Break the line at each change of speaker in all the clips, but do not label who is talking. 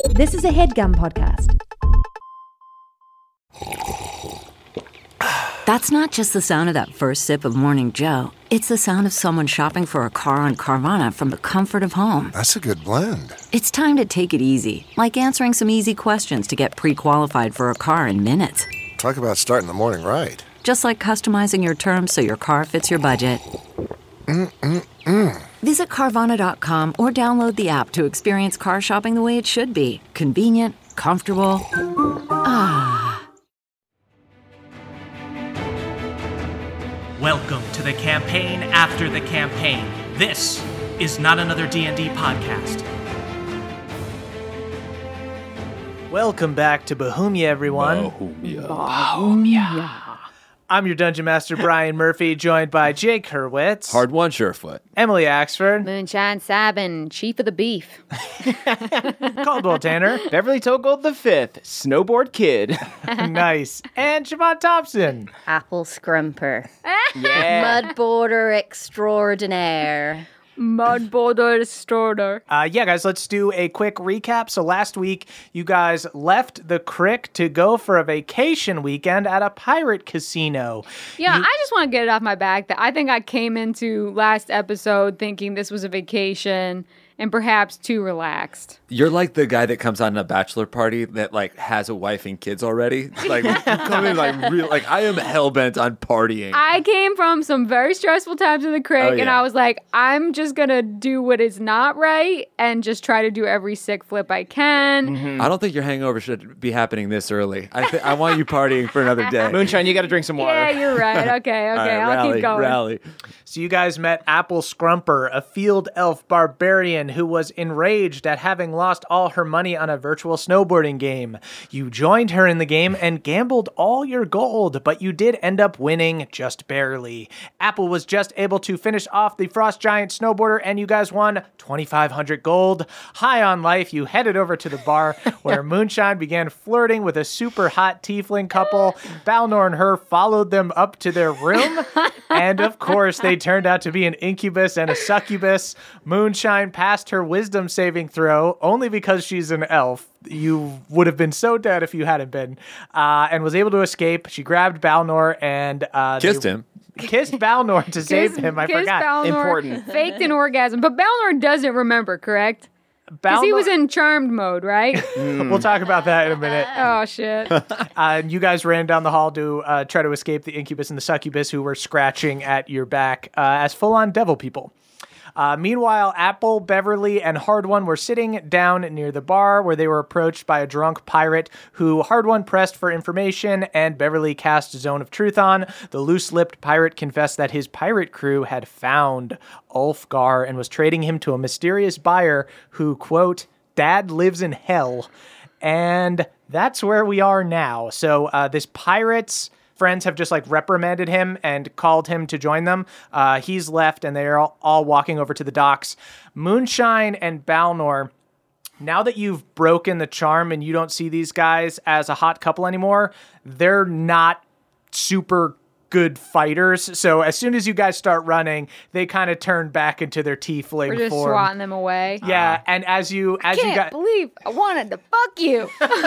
This is a HeadGum podcast.
That's not just the sound of that first sip of Morning Joe. It's the sound of someone shopping for a car on Carvana from the comfort of home.
That's a good blend.
It's time to take it easy, like answering some easy questions to get pre-qualified for a car in minutes.
Talk about starting the morning right.
Just like customizing your terms so your car fits your budget. Visit Carvana.com or download the app to experience car shopping the way it should be. Convenient, comfortable.
Welcome to the campaign after the campaign. This is not another D&D podcast. Welcome back to Bohemia, everyone.
Bohemia.
I'm your Dungeon Master, Brian Murphy, joined by Jake Hurwitz.
Hard one, Surefoot.
Emily Axford.
Moonshine Sabin, Chief of the Beef.
Caldwell Tanner.
Beverly Togold the Fifth, Snowboard Kid.
Nice. And Siobhan Thompson.
Apple Scrumper.
Yeah.
Mud Border Extraordinaire.
Mud Border Extraordinaire.
Yeah, guys, let's do a quick recap. So last week, you guys left the Crick to go for a vacation weekend at a pirate casino.
Yeah, I just want to get it off my back that I think I came into last episode thinking this was a vacation and perhaps too relaxed.
You're like the guy that comes on a bachelor party that like has a wife and kids already. Like you come in like I am hellbent on partying.
I came from some very stressful times in the Crick, and
yeah.
I was like, I'm just going to do what is not right and just try to do every sick flip I can.
I don't think your hangover should be happening this early. I want you partying for another day.
Moonshine, you got to drink some water.
Yeah, you're right. Okay,
All right,
I'll keep going.
Rally.
So you guys met Apple Scrumper, a field elf barbarian who was enraged at having lost all her money on a virtual snowboarding game. You joined her in the game and gambled all your gold, but you did end up winning just barely. Apple was just able to finish off the Frost Giant snowboarder, and you guys won 2,500 gold. High on life, you headed over to the bar where Moonshine began flirting with a super hot tiefling couple. Balnor and her followed them up to their room, and of course, they turned out to be an incubus and a succubus. Moonshine passed her wisdom saving throw only because she's an elf. You would have been so dead if you hadn't been, and was able to escape. She grabbed Balnor and
Kissed him.
Kissed Balnor to save him. I forgot.
Balnor,
Important.
Faked an orgasm. But Balnor doesn't remember, correct? Because he was in charmed mode, right?
We'll talk about that in a minute.
Oh, shit.
You guys ran down the hall to try to escape the incubus and the succubus who were scratching at your back as full-on devil people. Meanwhile, Apple, Beverly, and Hard One were sitting down near the bar where they were approached by a drunk pirate who Hard One pressed for information and Beverly cast Zone of Truth on. The loose-lipped pirate confessed that his pirate crew had found Ulfgar and was trading him to a mysterious buyer who, quote, "Dad lives in hell." And that's where we are now. So this pirate's friends have just like reprimanded him and called him to join them. He's left and they're all walking over to the docks. Moonshine and Balnor, now that you've broken the charm and you don't see these guys as a hot couple anymore, they're not super good fighters. So as soon as you guys start running, they kind of turn back into their tiefling
We're just
form.
swatting them away.
Yeah, and as you
Can't believe I wanted to fuck you.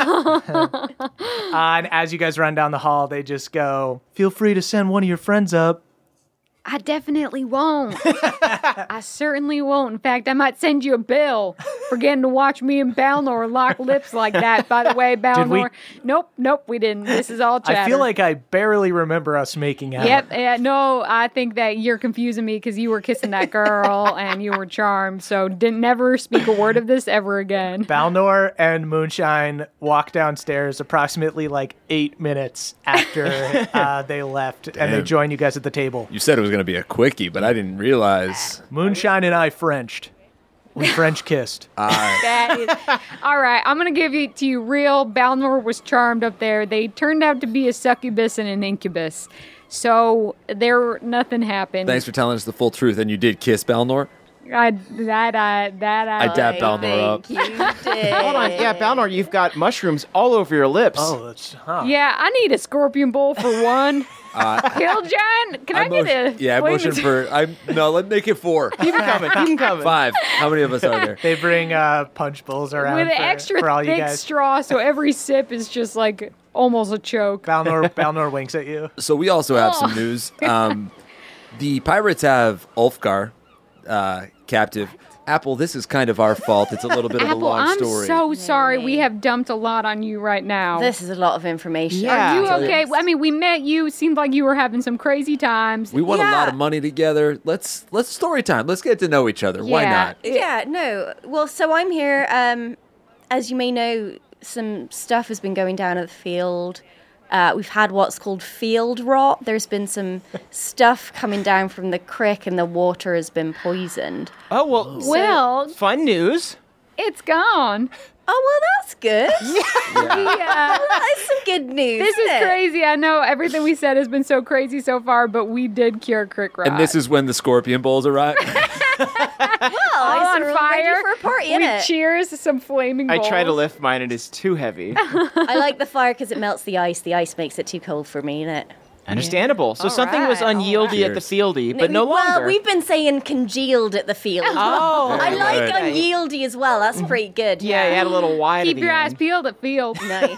and as you guys run down the hall, they just go, "Feel free to send one of your friends up."
I definitely won't. I certainly won't. In fact, I might send you a bill for getting to watch me and Balnor lock lips like that. By the way, Balnor. Nope, we didn't. This is all chatter.
I feel like I barely remember us making out.
Yep. No, I think that you're confusing me because you were kissing that girl and you were charmed. So didn't never speak a word of this ever again.
Balnor and Moonshine walk downstairs approximately like 8 minutes after they left, and they join you guys at the table.
You said it was going to be a quickie, but I didn't realize.
Moonshine and I Frenched. We French kissed.
That is, all right, I'm going to give it to you real. Balnor was charmed up there. They turned out to be a succubus and an incubus. So nothing happened.
Thanks for telling us the full truth. And you did kiss Balnor? I dab Balnor up.
You did.
Hold on. Yeah, Balnor, you've got mushrooms all over your lips.
Oh, that's
Yeah, I need a scorpion bowl for one. Hill Giant, can I get a
Yeah, I motion for. Let's make it 4.
Keep them coming.
5. How many of us are there?
They bring punch bowls around
with an
for,
extra
for all you
thick
guys.
straw, so every sip is just like almost a choke.
Balnor winks at you.
So we also have some news. The pirates have Ulfgar captive. Apple, this is kind of our fault. It's a little bit of a
Apple,
long
I'm
story.
so sorry. We have dumped a lot on you right now.
This is a lot of information.
Yeah.
Are you okay? I mean, we met you. Seemed like you were having some crazy times.
We won a lot
Yeah.
of money together. Let's story time. Let's get to know each other. Why
Yeah.
not?
Yeah, no. Well, so I'm here. As you may know, some stuff has been going down at the field. We've had what's called field rot. There's been some stuff coming down from the creek, and the water has been poisoned.
Oh, well,
Well,
fun news.
it's gone.
Oh, well, that's good.
Yeah.
That's some good news.
This is
isn't it?
crazy. I know everything we said has been so crazy so far, but we did cure Crick Rot.
And this is when the scorpion bowls arrive.
Well,
all
I
on
said we're
fire.
ready for a party,
we
innit?
cheers to some flaming
I
bowls.
try to lift mine. It is too heavy.
I like the fire because it melts the ice. The ice makes it too cold for me, innit?
Understandable. So something was
right,
unyieldy at the
Cheers.
fieldy, but no
Well,
longer.
we've been saying congealed at the field.
Oh,
I like
good.
unyieldy as well. That's pretty good.
Yeah, you had a little wide
Keep
at the
your eyes
end.
peeled at field.
Nice.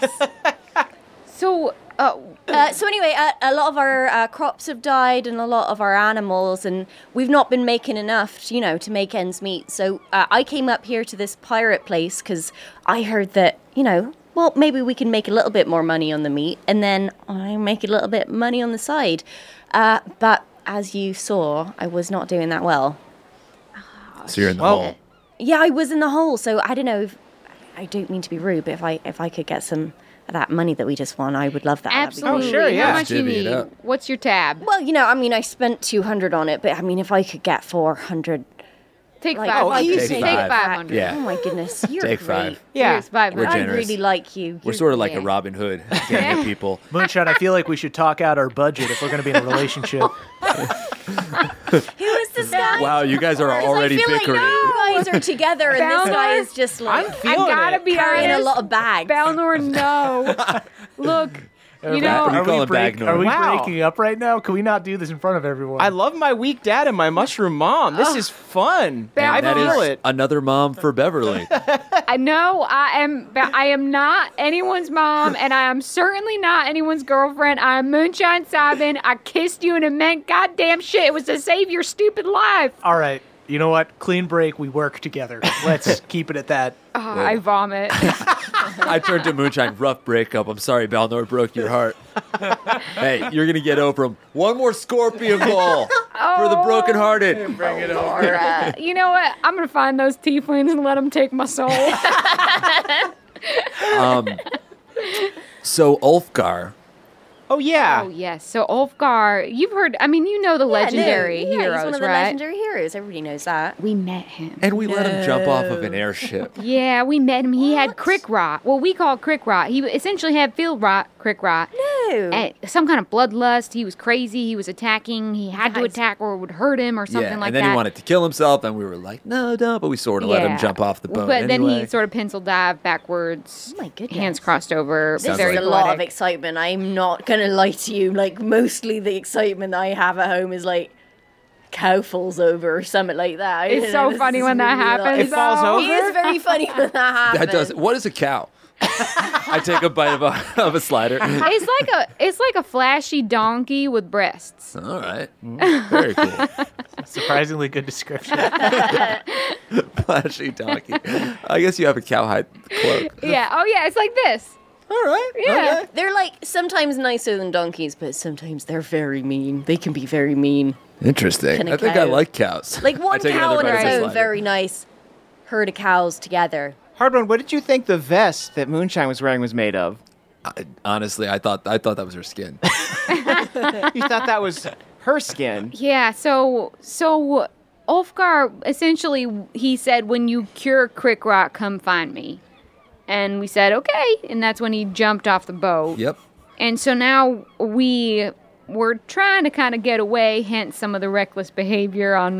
So,
So anyway, a lot of our crops have died and a lot of our animals, and we've not been making enough, to make ends meet. So I came up here to this pirate place because I heard that, well, maybe we can make a little bit more money on the meat, and then I make a little bit money on the side. But as you saw, I was not doing that well.
So you're in the hole.
Yeah, I was in the hole. So I don't know. I don't mean to be rude, but if I could get some of that money that we just won, I would love that. That'd be great.
absolutely.
sure, yeah.
How much you
Divvy it
need?
up.
What's your tab?
Well, I spent 200 on it, but if I could get 400.
Take
Like,
500.
easy.
Take
Take
500.
Yeah.
Oh my goodness, you're
Take
great.
5.
Yeah.
Here's 500.
We're
I
generous.
really like you.
We're
You're-
sort of like
yeah.
a Robin Hood. Getting at people.
Moonshine, I feel like we should talk out our budget if we're going to be in a relationship.
Who is this guy?
Wow, you guys are
'Cause
already
I feel
bickering.
like you guys are together, and this guy is just like
I'm feeling
I gotta
it.
be
carrying
honest.
a lot of bags.
Balnor, no. Look, you know,
We call him
are we
Wow.
breaking up right now? Can we not do this in front of everyone?
I love my weak dad and my mushroom mom. This is fun. I
And that
feel
is
it.
another mom for Beverly.
I know I am not anyone's mom, and I am certainly not anyone's girlfriend. I am Moonshine Sabin. I kissed you, and it meant goddamn shit. It was to save your stupid life.
All right. You know what? Clean break. We work together. Let's keep it at that.
Oh, I vomit.
I turned to Moonshine. Rough breakup. I'm sorry, Balnor broke your heart. Hey, you're gonna get over him. One more scorpion ball for the brokenhearted.
Bring it over.
You know what? I'm gonna find those tieflings and let them take my soul.
So Ulfgar.
Oh, yeah.
Oh yes. So Ulfgar, you've heard. I mean, you know the legendary
yeah,
heroes,
he's one of the
right?
legendary heroes. Everybody knows that.
We met him.
And we let him jump off of an airship.
Yeah, we met him. He had crick rot. Well, we call crick rot. He essentially had field rot, crick rot.
No.
And some kind of bloodlust. He was crazy. He was attacking. He had to
Nice.
attack or it would hurt him or something
Yeah,
like
and then
that.
he wanted to kill himself, and we were like, no, don't. But we sort of let him
Yeah.
jump off the boat.
But then he
anyway.
sort of pencil dived backwards.
Oh my goodness.
Hands crossed over.
This
very
is a lot of
poetic.
excitement. I'm not gonna lie to you. Like mostly the excitement I have at home is like cow falls over or something like that.
It's so
This
funny
is
when that
really
happens.
It falls
though.
over?
It is very funny when that happens.
That does. What is a cow? I take a bite of a slider.
It's like a flashy donkey with breasts.
All right. Very cool.
Surprisingly good description.
Flashy donkey. I guess you have a cowhide cloak.
Yeah. Oh yeah. It's like this.
All right.
Yeah.
Okay.
They're like sometimes nicer than donkeys, but sometimes they're very mean. They can be very mean.
Interesting.
Can a
I think I
cow-
like cows.
Like
I
one
take
cow
another
on
bite of
its
a
own,
slider.
very nice herd of cows together.
Hardman, what did you think the vest that Moonshine was wearing was made of?
Honestly, I thought that was her skin.
You thought that was her skin.
Yeah. So Ulfgar essentially he said, "When you cure crick rot, come find me." And we said, "Okay." And that's when he jumped off the boat.
Yep.
And so now we're trying to kind of get away, hence some of the reckless behavior on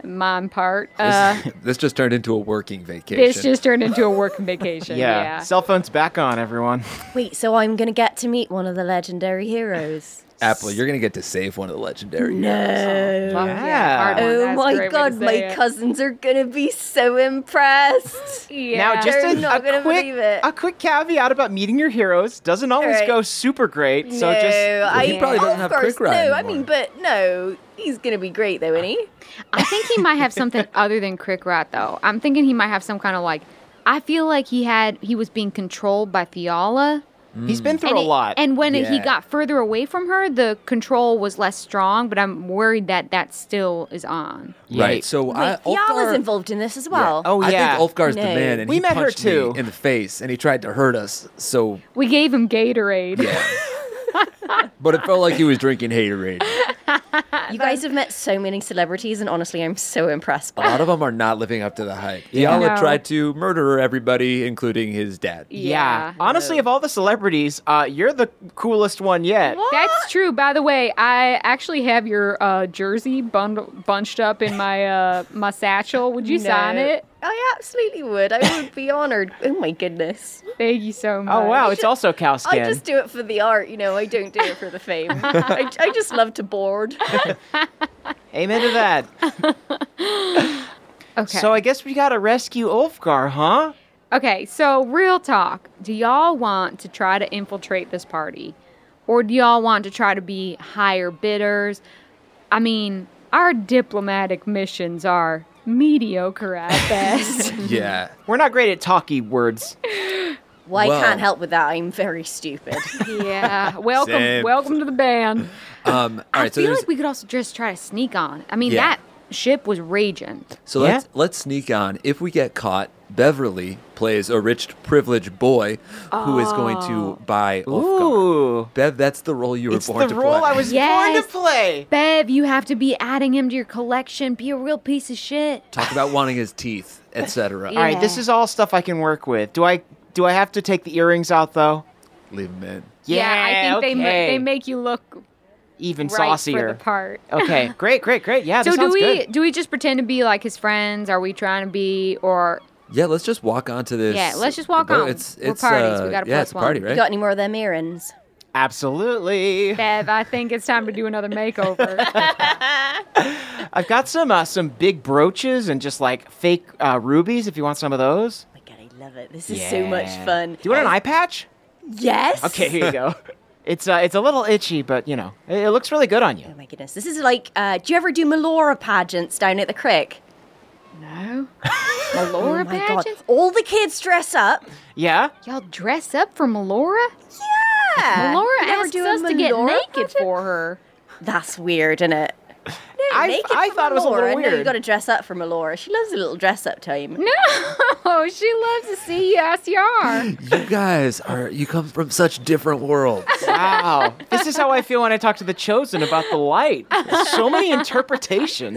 mom part.
This just turned into a working vacation.
This just turned into a working vacation.
Yeah. Cell phone's back on, everyone.
Wait, so I'm going to get to meet one of the legendary heroes.
Apple, you're going to get to save one of the legendary heroes.
Well,
Yeah.
hard one.
Oh
That's a
my
great way to
god,
say
my
it.
cousins are going to be so impressed.
Yeah.
Now, just
They're not gonna believe it.
a quick caveat about meeting your heroes doesn't always
Alright.
go super great. So
no,
just
he probably doesn't
of
have
course,
Quick Ride
no, I
anymore.
mean, but no, he's going to be great though, isn't he?
I think he might have something other than Quick Rat, though. I'm thinking he might have some kind of like. I feel like he was being controlled by Fiala.
he's been through a lot.
And when he
Yeah.
got further away from her, the control was less strong. But I'm worried that still is on.
Right, so
Wait, Fiala's involved in this as well.
Oh,
I
yeah.
think Ulfgar's the
No.
man, and
We
he
met her,
punched
too.
me in the face, and he tried to hurt us, so,
We gave him Gatorade.
yeah. But it felt like he was drinking haterade.
You guys have met so many celebrities, and honestly, I'm so impressed
A
by
lot
it.
of them are not living up to the hype.
Yeah.
Fiala
No.
tried to murder everybody, including his dad.
Yeah. Honestly, of all the celebrities, you're the coolest one yet.
That's true. By the way, I actually have your jersey bunched up in my my satchel. Would you sign
No.
it?
I absolutely would. I would be honored. Oh my goodness.
Thank you so much.
Oh, wow. It's also cow
I
skin.
just do it for the art, you know. I don't do it for the fame. I just love to board.
Amen to that.
Okay.
So I guess we gotta rescue Ulfgar, huh?
Okay, so real talk. Do y'all want to try to infiltrate this party? Or do y'all want to try to be higher bidders? I mean, our diplomatic missions are mediocre at best.
Yeah.
We're not great at talky words.
Well,
Well-
I can't help with that. I'm very stupid.
Yeah. Welcome
Same.
welcome to the band.
All
I
right, so
feel
there's
like we could also just try to sneak on. I mean,
Yeah.
that ship was raging.
so
Yeah.
let's sneak on. If we get caught, Beverly plays a rich, privileged boy who is going to buy Ulfgar.
Ooh.
Bev, that's the role you were
It's
born
the
to
role
play.
I was born
Yes.
to play.
Bev, you have to be adding him to your collection. Be a real piece of shit.
Talk about wanting his teeth, etc.
Yeah.
All right, this is all stuff I can work with. Do I have to take the earrings out though?
Leave him in.
I think
okay.
they make you look
Even
right
saucier.
for the part.
Okay, great. Yeah,
So
this sounds
do we
good.
do we just pretend to be like his friends? Are we trying to be or
Yeah, let's just walk onto this.
Yeah, let's just walk
boat.
on.
It's
We're parties. We got a
yeah,
plus
it's a party,
one.
right?
You got any more of them errands?
Absolutely.
Bev? I think it's time to do another makeover.
I've got some big brooches and just like fake rubies if you want some of those.
Oh my god, I love it. This is so much fun.
Do you want an eye patch?
Yes.
Okay, here you go. It's a little itchy, but you know, it looks really good on you.
Oh my goodness. This is like, do you ever do Melora pageants down at the creek?
No,
Oh
Melora
my god.
pageants.
All the kids dress up.
Yeah?
Y'all dress up for Melora?
Yeah.
Melora
You never
asks
do a
us to get
Melora
naked
pageant?
for her.
That's weird, isn't it?
I thought it was a little
No,
weird.
you got to dress up for Melora. She loves a little dress up time.
No, she loves to see you as you are.
You guys you come from such different worlds.
Wow. This is how I feel when I talk to the Chosen about the light. So many interpretations.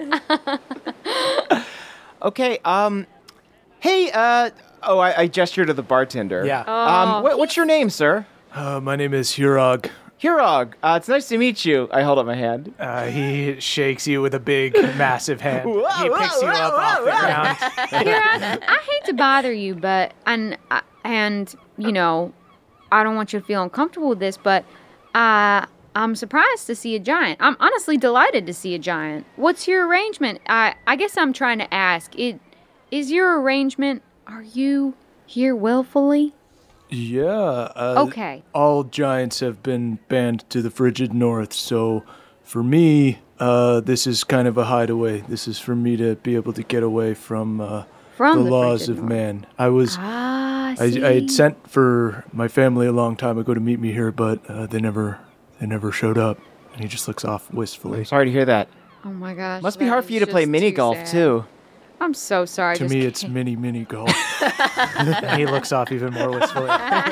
Okay, hey, I gestured to the bartender.
Yeah.
What's your name, sir?
My name is Hurog.
Hurog. It's nice to meet you. I hold up my hand.
He shakes you with a big, massive hand. He picks you up off the ground.
Kira, I hate to bother you, but and you know, I don't want you to feel uncomfortable with this, but I'm surprised to see a giant. I'm honestly delighted to see a giant. What's your arrangement? I guess I'm trying to ask. Is your arrangement? Are you here willfully?
Yeah.
Okay.
All giants have been banned to the frigid north, so for me, this is kind of a hideaway. This is for me to be able to get away from the laws
frigid
of
north.
man. I was.
I
I
see.
had sent for my family a long time ago to meet me here, but they never showed up. And he just looks off wistfully.
Sorry to hear that.
Oh my gosh.
Must be
that
hard
is
for you to play
just
mini
too
golf,
sad.
too.
I'm so sorry.
To
just
me, it's
can't-
mini golf. And he looks off even more wistfully.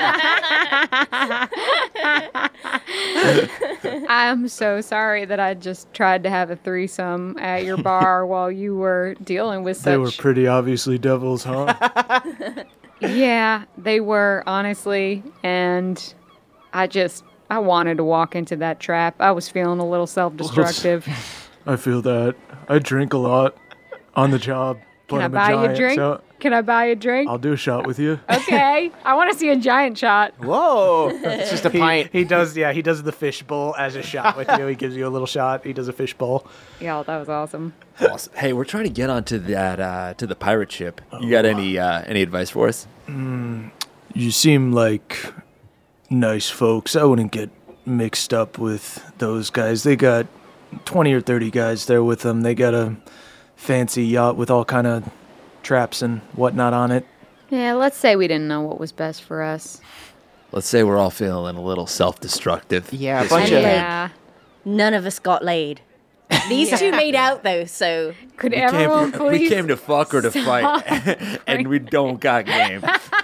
I'm so sorry that I just tried to have a threesome at your bar while you were dealing with such.
They were pretty obviously devils, huh?
Yeah, they were, honestly. And I wanted to walk into that trap. I was feeling a little self-destructive.
I feel that. I drink a lot on the job.
Can I buy you a drink?
So
Can I buy you a drink?
I'll do a shot with you.
Okay. I want to see a giant shot.
Whoa. It's just a pint.
He does the fish bowl as a shot with you. He gives you a little shot. He does a fish bowl.
Yeah, that was awesome.
Awesome. Hey, we're trying to get onto that to the pirate ship. You got any advice for us?
You seem like nice folks. I wouldn't get mixed up with those guys. They got 20 or 30 guys there with them. They got a fancy yacht with all kind of traps and whatnot on it.
Yeah, let's say we didn't know what was best for us.
Let's say we're all feeling a little self-destructive.
Yeah, a
this
bunch
week.
of-
Yeah.
None of us got laid. These two made out though, so
Could everyone please?
We came to fuck or to fight, and we don't got game.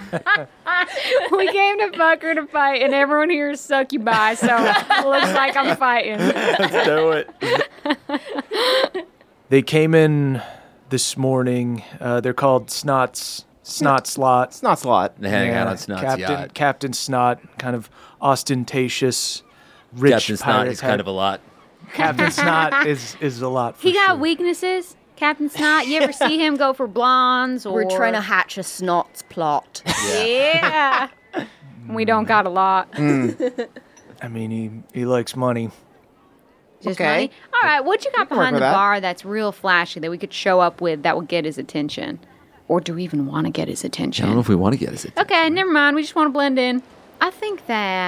We came to fuck or to fight, and everyone here is succubi, so it looks like I'm fighting.
Let's do it.
They came in this morning. They're called Snot Slot.
It's not slot.
They hang out on Snot's yacht.
Captain Snot, kind of ostentatious, rich
Captain Snot
pirate
is kind of a lot.
Captain Snot is a lot. For
He got
sure.
weaknesses, Captain Snot. You ever see him go for blondes? Or...
we're trying to hatch a snots plot.
Yeah. We don't got a lot.
I mean, he likes money.
Just
Okay.
money. All right, what you got
can work
behind the
with that.
bar that's real flashy that we could show up with that would get his attention? Or do we even want to get his
I
attention?
don't know if we want to get it.
Okay, never mind. We just want to blend in. I think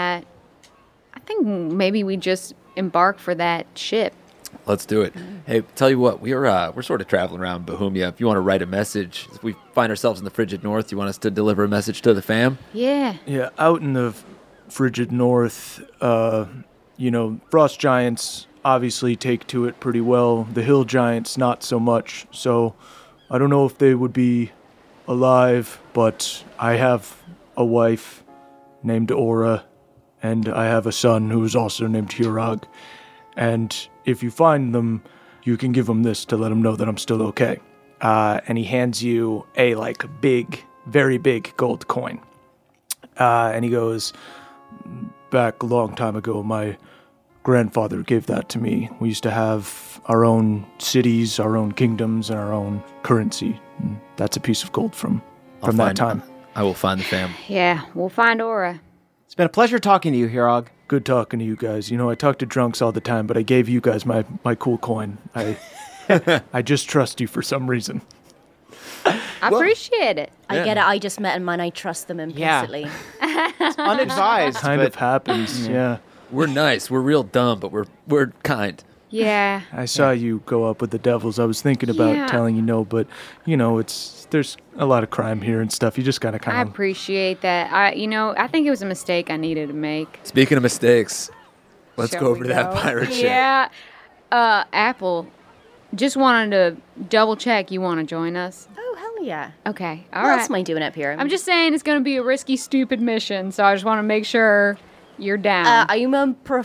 maybe we just embark for that ship.
Let's do it. Hey, tell you what, we're sort of traveling around Bohemia. If you want to write a message, if we find ourselves in the frigid north, you want us to deliver a message to the fam?
Yeah.
Yeah, out in the frigid north, frost giants obviously take to it pretty well. The hill giants, not so much. So I don't know if they would be alive, but I have a wife named Aura, and I have a son who is also named Hirag. And if you find them, you can give them this to let them know that I'm still okay. And he hands you a very big gold coin. And he goes, back a long time ago, my grandfather gave that to me. We used to have our own cities, our own kingdoms, and our own currency. And that's a piece of gold from that time.
I will find the fam.
Yeah, we'll find Aura.
It's been a pleasure talking to you, Hirag.
Good talking to you guys. I talk to drunks all the time, but I gave you guys my cool coin. I just trust you for some reason.
I appreciate it.
I get it. I just met them and I trust them implicitly.
Unadvised.
Kind
but
of happens, yeah.
We're nice. We're real dumb, but we're kind.
Yeah.
I saw you go up with the devils. I was thinking about
Yeah.
telling you no, but there's a lot of crime here and stuff. You just gotta
I
kind of.
appreciate that. I think it was a mistake I needed to make.
Speaking of mistakes, let's
Shall
go over
we
to that
go?
pirate ship.
Yeah. Apple, just wanted to double check you want to join us.
Oh, hell yeah.
Okay. All
What
right.
else am I doing up here?
I'm just saying it's going to be a risky, stupid mission, so I just want to make sure you're down.
I'm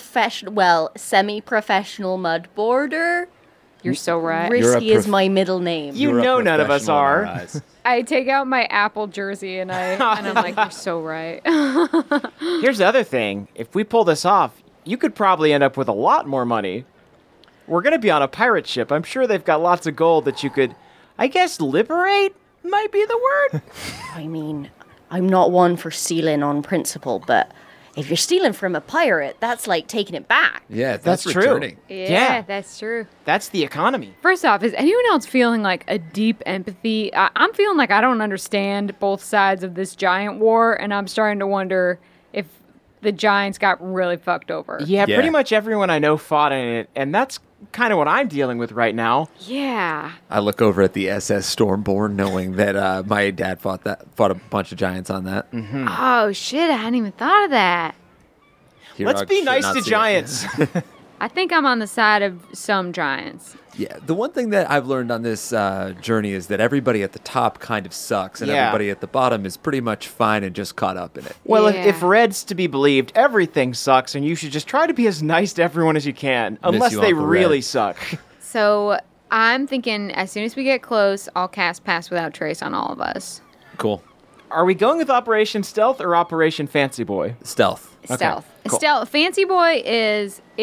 a semi-professional mud boarder.
you're so right.
Risky is my middle name.
You
You're a
know none of us
professional in our
are.
eyes.
I take out my Apple jersey and I'm like, you're so right.
Here's the other thing. If we pull this off, you could probably end up with a lot more money. We're going to be on a pirate ship. I'm sure they've got lots of gold that you could, I guess, liberate might be the word.
I mean, I'm not one for stealing on principle, but if you're stealing from a pirate, that's like taking it back.
Yeah,
That's true.
returning.
Yeah, that's true.
That's the economy.
First off, is anyone else feeling like a deep empathy? I'm feeling like I don't understand both sides of this giant war, and I'm starting to wonder if the giants got really fucked over.
Yeah,
Yeah.
pretty much everyone I know fought in it, and that's kind of what I'm dealing with right now.
Yeah.
I look over at the SS Stormborn, knowing that my dad fought a bunch of giants on that.
Oh, shit, I hadn't even thought of that.
Let's
Hirag
be
should
nice
not
to
see it.
giants.
I think I'm on the side of some giants.
Yeah, the one thing that I've learned on this journey is that everybody at the top kind of sucks, and
Yeah.
everybody at the bottom is pretty much fine and just caught up in it.
Well,
Yeah.
if Red's to be believed, everything sucks, and you should just try to be as nice to everyone as you can, unless
you,
they
Uncle
really
Red.
suck.
So I'm thinking as soon as we get close, I'll cast Pass Without Trace on all of us.
Cool.
Are we going with Operation Stealth or Operation Fancy Boy?
Stealth.
Stealth.
cool.
Stealth. Fancy Boy is if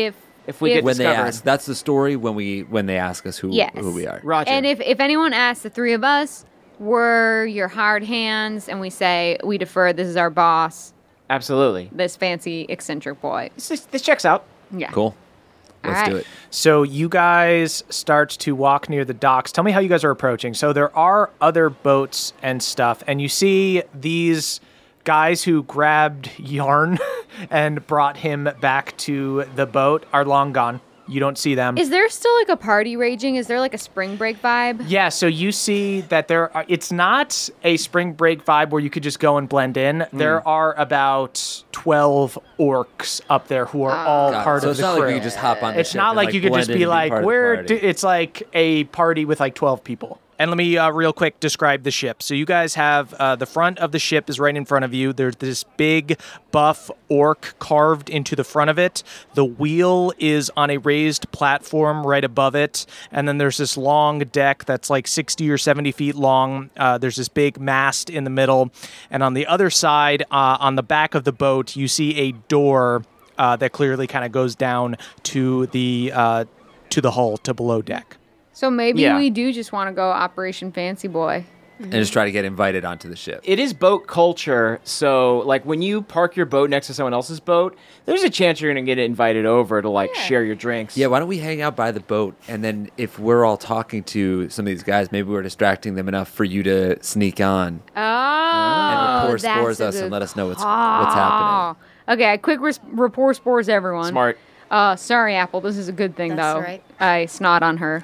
if we get
When they
discovered.
ask, that's the story when they ask us who
Yes.
we are.
Roger.
And if anyone asks the three of us, we're your hard hands, and we say, we defer, this is our boss,
Absolutely.
this fancy eccentric boy.
This checks out.
Yeah.
Cool.
All
Let's do
right.
it.
So you guys start to walk near the docks. Tell me how you guys are approaching. So there are other boats and stuff, and you see these guys who grabbed Yarn and brought him back to the boat are long gone. You don't see them.
Is there still like a party raging? Is there like a spring break vibe?
Yeah, so you see that it's not a spring break vibe where you could just go and blend in. There are about 12 orcs up there who are all
Got it.
part
So
of
it's
the
not
crew.
like you could just hop on the
It's
ship
not
and,
like you could
blend
just
in
be
and
like,
part of the party.
it's like a party with like 12 people. And let me real quick describe the ship. So you guys have the front of the ship is right in front of you. There's this big buff orc carved into the front of it. The wheel is on a raised platform right above it. And then there's this long deck that's like 60 or 70 feet long. There's this big mast in the middle. And on the other side, on the back of the boat, you see a door that clearly kind of goes down to the hull, to below deck.
So maybe
Yeah.
we do just want to go Operation Fancy Boy.
And just try to get invited onto the ship.
It is boat culture, so like when you park your boat next to someone else's boat, there's a chance you're gonna get invited over to like share your drinks.
Yeah, why don't we hang out by the boat, and then if we're all talking to some of these guys, maybe we're distracting them enough for you to sneak on
Oh,
and rapport
that's
spores
a
us and
good
let us know what's
call.
happening.
Okay, quick rapport spores everyone.
Smart.
Sorry, Apple. This is a good thing,
That's
though.
right.
I snot on her.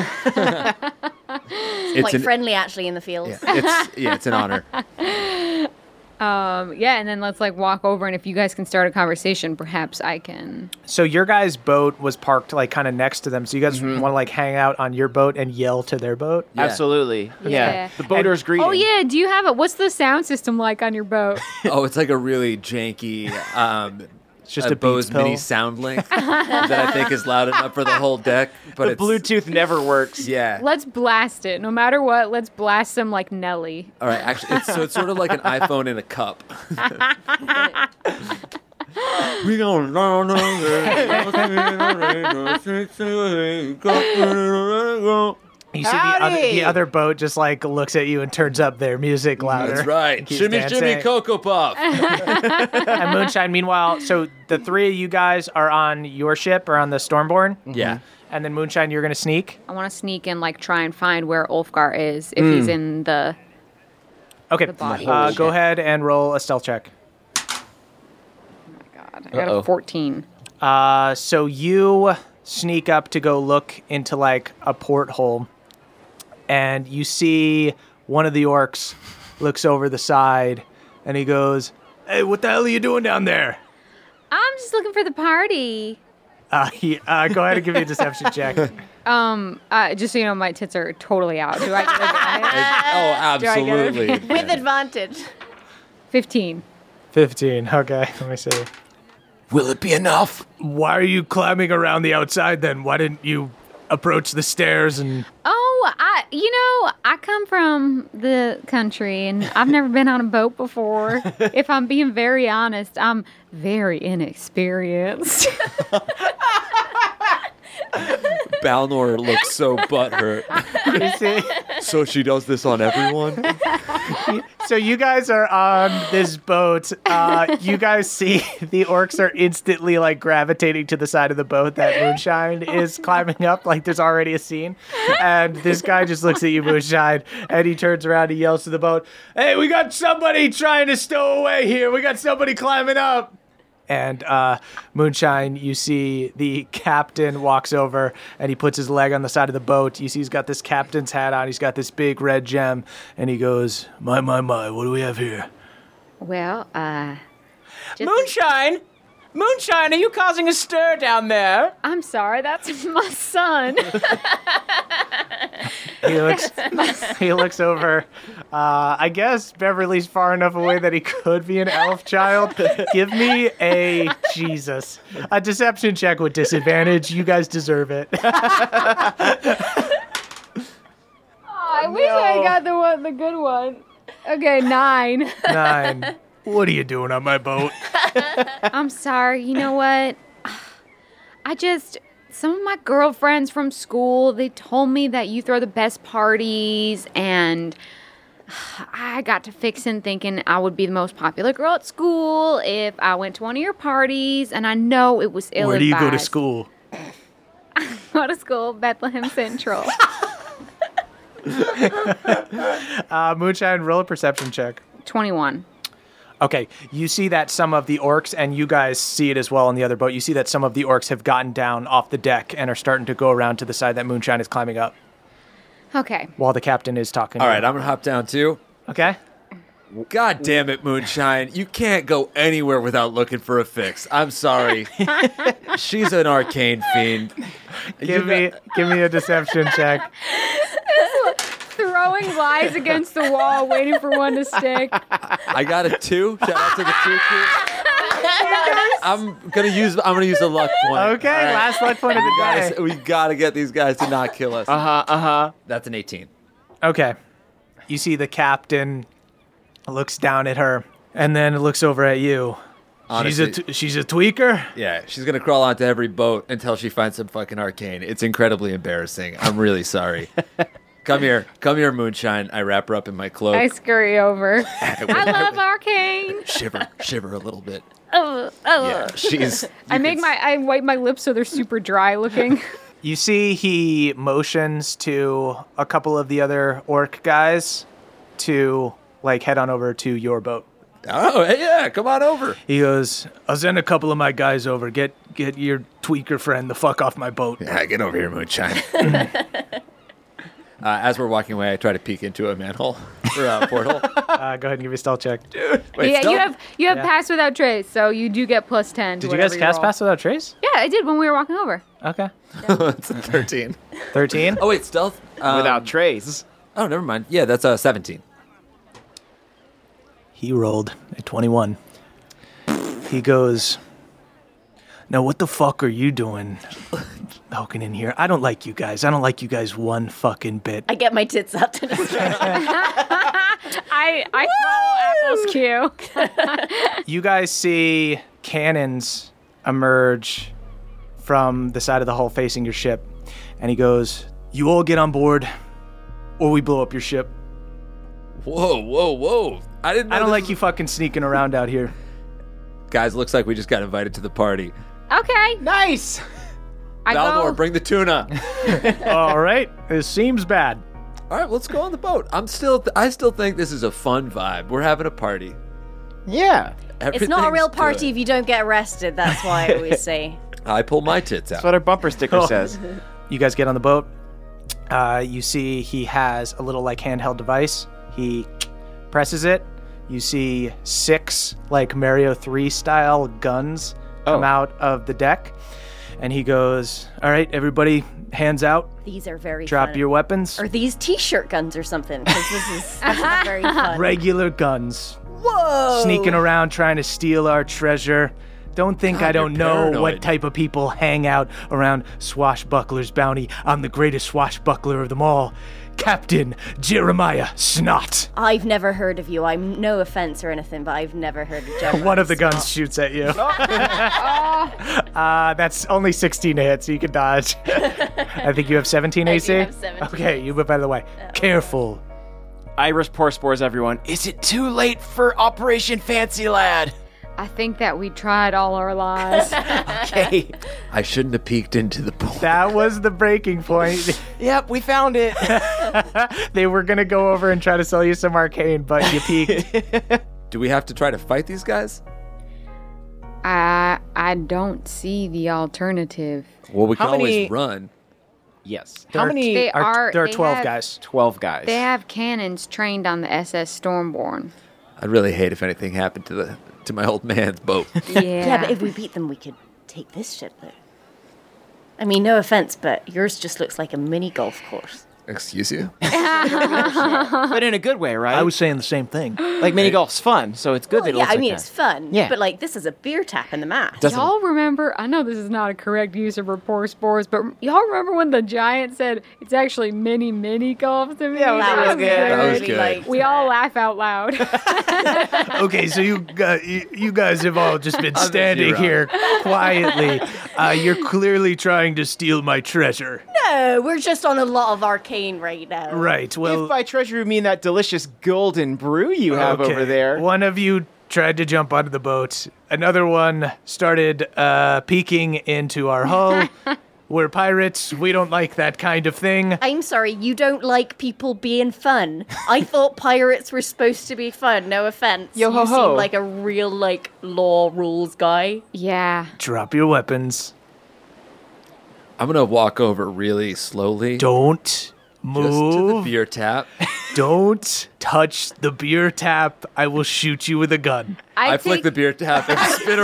It's
Quite
an,
friendly, actually, in the field.
it's an honor.
Yeah, and then let's like walk over, and if you guys can start a conversation, perhaps I can.
So your guys' boat was parked like kind of next to them. So you guys want to like hang out on your boat and yell to their boat?
Yeah.
Absolutely. Yeah.
Yeah.
The boater's greeting.
Oh yeah, do you have it? What's the sound system like on your boat?
Oh, it's like a really janky.
It's just
a
a
Bose
Beats
Mini
pill.
sound link that I think is loud enough for the whole deck. But
The
it's
Bluetooth never works.
Yeah.
Let's blast it. No matter what, let's blast them like Nelly.
All right. Actually, it's sort of like an iPhone in a cup. We gonna
You see
Howdy!
the other boat just like looks at you and turns up their music louder.
That's right.
Keeps
Shimmy,
dancing.
shimmy, Cocoa Puff.
And Moonshine, meanwhile, so the three of you guys are on your ship or on the Stormborn.
Yeah.
And then Moonshine, you're going to sneak.
I want to sneak and like try and find where Ulfgar is if he's in the.
Okay.
The body.
Go ahead and roll a stealth check.
God, I got a 14.
So you sneak up to go look into like a porthole, and you see one of the orcs looks over the side, and he goes, "Hey, what the hell are you doing down there?"
I'm just looking for the party.
Go ahead and give me a deception check.
Just so you know, my tits are totally out. Do I get
Oh,
Do I get it?
absolutely.
With advantage.
15.
15. Okay, let me see.
Will it be enough?
Why are you climbing around the outside then? Why didn't you approach the stairs and...
Oh, I come from the country and I've never been on a boat before. If I'm being very honest, I'm very inexperienced.
Balnor looks so butthurt.
You see?
So she does this on everyone?
So you guys are on this boat. You guys see the orcs are instantly like gravitating to the side of the boat that Moonshine is climbing up. Like there's already a scene. And this guy just looks at you, Moonshine, and he turns around and yells to the boat, "Hey, we got somebody trying to stow away here. We got somebody climbing up." And Moonshine, you see the captain walks over and he puts his leg on the side of the boat. You see he's got this captain's hat on. He's got this big red gem. And he goes, my, what do we have here?
Well,
Moonshine! Moonshine, are you causing a stir down there?
I'm sorry, that's my son.
He looks over. I guess Beverly's far enough away that he could be an elf child. Give me a deception check with disadvantage. You guys deserve it.
I wish I got the good one. Okay, 9.
9. What are you doing on my boat?
I'm sorry. You know what? Some of my girlfriends from school, they told me that you throw the best parties, and I got to fixing thinking I would be the most popular girl at school if I went to one of your parties, and I know it was ill-advised.
Where do you go to school?
I go to school, Bethlehem Central.
Moonshine, roll a perception check.
21.
Okay, you see that some of the orcs, and you guys see it as well on the other boat, you see that some of the orcs have gotten down off the deck and are starting to go around to the side that Moonshine is climbing up
Okay.
while the captain is talking
All
to
right,
him.
I'm going to hop down too.
Okay.
God damn it, Moonshine. You can't go anywhere without looking for a fix. I'm sorry. She's an arcane fiend.
Give me a deception check.
Throwing lies against the wall, waiting for one to stick.
I got a 2. Shout out to the 2 crew. I'm gonna use a luck point.
Okay, last luck point of the day.
We gotta get these guys to not kill us. That's an 18.
Okay. You see the captain looks down at her and then looks over at you.
Honestly,
She's a tweaker?
yeah, she's gonna crawl onto every boat until she finds some fucking arcane. It's incredibly embarrassing. I'm really sorry. Come here, Moonshine. I wrap her up in my cloak.
I scurry over. I love arcane.
Shiver a little bit.
Oh.
Yeah, she's.
I wipe my lips so they're super dry looking.
You see he motions to a couple of the other orc guys to head on over to your boat.
Oh, hey, yeah, come on over.
He goes, I'll send a couple of my guys over. Get your tweaker friend the fuck off my boat.
Yeah, get over here, Moonshine. As we're walking away, I try to peek into a manhole or a porthole.
Go ahead and give me a stealth check.
Wait,
Yeah,
stealth?
you have
Yeah.
pass without trace, so you do get plus 10.
Did you guys cast Pass Without Trace?
Yeah, I did when we were walking over.
Okay.
It's a 13.
13?
Oh, wait, stealth?
Without trace.
Oh, never mind. Yeah, that's 17.
He rolled a 21. He goes, now what the fuck are you doing poking in here? I don't like you guys. I don't like you guys one fucking bit.
I get my tits out to distract.
I follow Apple's cue.
You guys see cannons emerge from the side of the hull facing your ship. And he goes, you all get on board or we blow up your ship.
Whoa. I didn't know
I don't
this
like
was-
you fucking sneaking around out here.
Guys, looks like we just got invited to the party.
Okay.
Nice.
I
Balnor,
go.
bring the tuna.
All right. This seems bad.
All right, let's go on the boat. I still think this is a fun vibe. We're having a party.
Yeah.
It's not a real
Everything's
party
good.
if you don't get arrested. That's why I always say.
I pull my tits out.
That's what our bumper sticker
Oh.
says.
You guys get on the boat. You see he has a little handheld device. He presses it. You see 6 Mario 3 style guns come out of the deck. And he goes, all right, everybody, hands out.
These are very
Drop
fun.
your weapons.
Are these t-shirt guns or something? Because this is very fun.
Regular guns.
Whoa!
Sneaking around trying to steal our treasure. Don't think
God,
I don't
you're
know
paranoid.
what type of people hang out around Swashbuckler's Bounty. I'm the greatest swashbuckler of them all. Captain Jeremiah Snot.
I've never heard of you. I'm no offense or anything, but I've never heard of Jeremiah.
One of the guns shoots at you. That's only 16 to hit, so you can dodge. I think you have 17
I do
AC?
have 17.
Okay, you move out of the way. Careful.
Iris pour spores everyone. Is it too late for Operation Fancy Lad?
I think that we tried all our lives.
Okay.
I shouldn't have peeked into the pool.
That was the breaking point.
Yep, we found it.
They were going to go over and try to sell you some arcane, but you peeked.
Do we have to try to fight these guys?
I don't see the alternative.
Well, we can
How many-
always run.
Yes. How many?
They are.
There are
they
12
have-
guys.
12 guys.
They have cannons trained on the SS Stormborn.
I'd really hate if anything happened to my old man's boat.
Yeah, but if we beat them, we could take this ship there. I mean, no offense, but yours just looks like a mini golf course.
Excuse you?
But in a good way, right?
I was saying the same thing.
like mini golf's fun, so it's good
Well,
that it
yeah,
looks
I
like
mean,
that.
it's fun.
Yeah.
But, like, this is a beer tap in the mat.
Doesn't-
Y'all remember, I know this is not a correct use of rapport sports, but y'all remember when the Giant said it's actually mini golf to me?
Yeah,
That
was
was
good.
good.
That was
We
good.
liked
We all
that.
laugh out loud.
Okay, so you guys have all just been
I'm the
standing
hero.
here quietly. You're clearly trying to steal my treasure.
No, we're just on a lot of arcane right now.
Right, well...
If by treasure you mean that delicious golden brew you have
okay,
over there.
One of you tried to jump onto the boat. Another one started peeking into our hull. We're pirates. We don't like that kind of thing.
I'm sorry, you don't like people being fun. I thought pirates were supposed to be fun. No offense.
Yo ho
you
ho.
seem like a real law rules guy.
Yeah.
Drop your weapons.
I'm going to walk over really slowly.
Don't
Just to the
move.
beer tap.
Don't touch the beer tap. I will shoot you with a gun.
I flick the beer tap and spin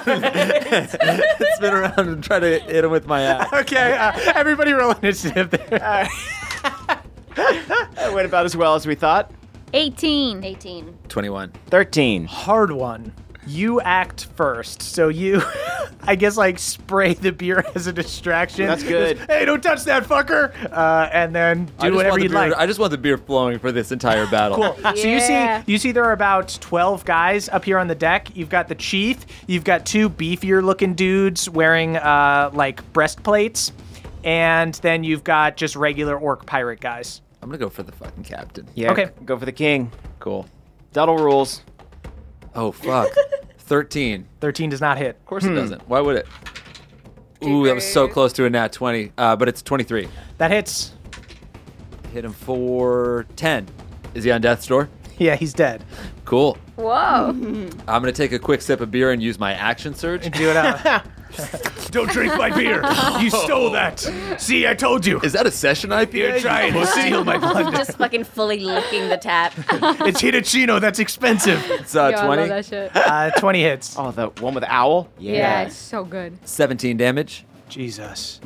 around and try to hit him with my axe.
Okay, everybody roll initiative there.
That went about as well as we thought.
18.
18.
21.
13.
Hard one. You act first. So you, I guess, like, spray the beer as a distraction.
That's good.
Just, hey, don't touch that fucker. And then
I
do
just
whatever
want the
you'd
beer-
like.
I just want the beer flowing for this entire battle.
Cool. So
Yeah.
you see there are about 12 guys up here on the deck. You've got the chief. You've got two beefier looking dudes wearing like breastplates. And then you've got just regular orc pirate guys.
I'm going to go for the fucking captain.
Yeah.
Okay.
Go for the king.
Cool.
Double rules.
Oh, fuck. 13.
13 does not hit.
Of course it doesn't. Why would it? Ooh, that was so close to a nat 20. But it's 23.
That hits.
Hit him for 10. Is he on death's door?
Yeah, he's dead.
Cool.
Whoa.
I'm going to take a quick sip of beer and use my action surge.
Do it out. Don't drink my beer. You stole that. See, I told you.
Is that a session IPA?
You're trying to steal my blood.
Just fucking fully licking the tap.
It's Hitachino. That's expensive.
It's
Yo, I love
20.
that shit.
20 hits.
Oh, the one with the owl?
Yeah, it's so good.
17 damage.
Jesus.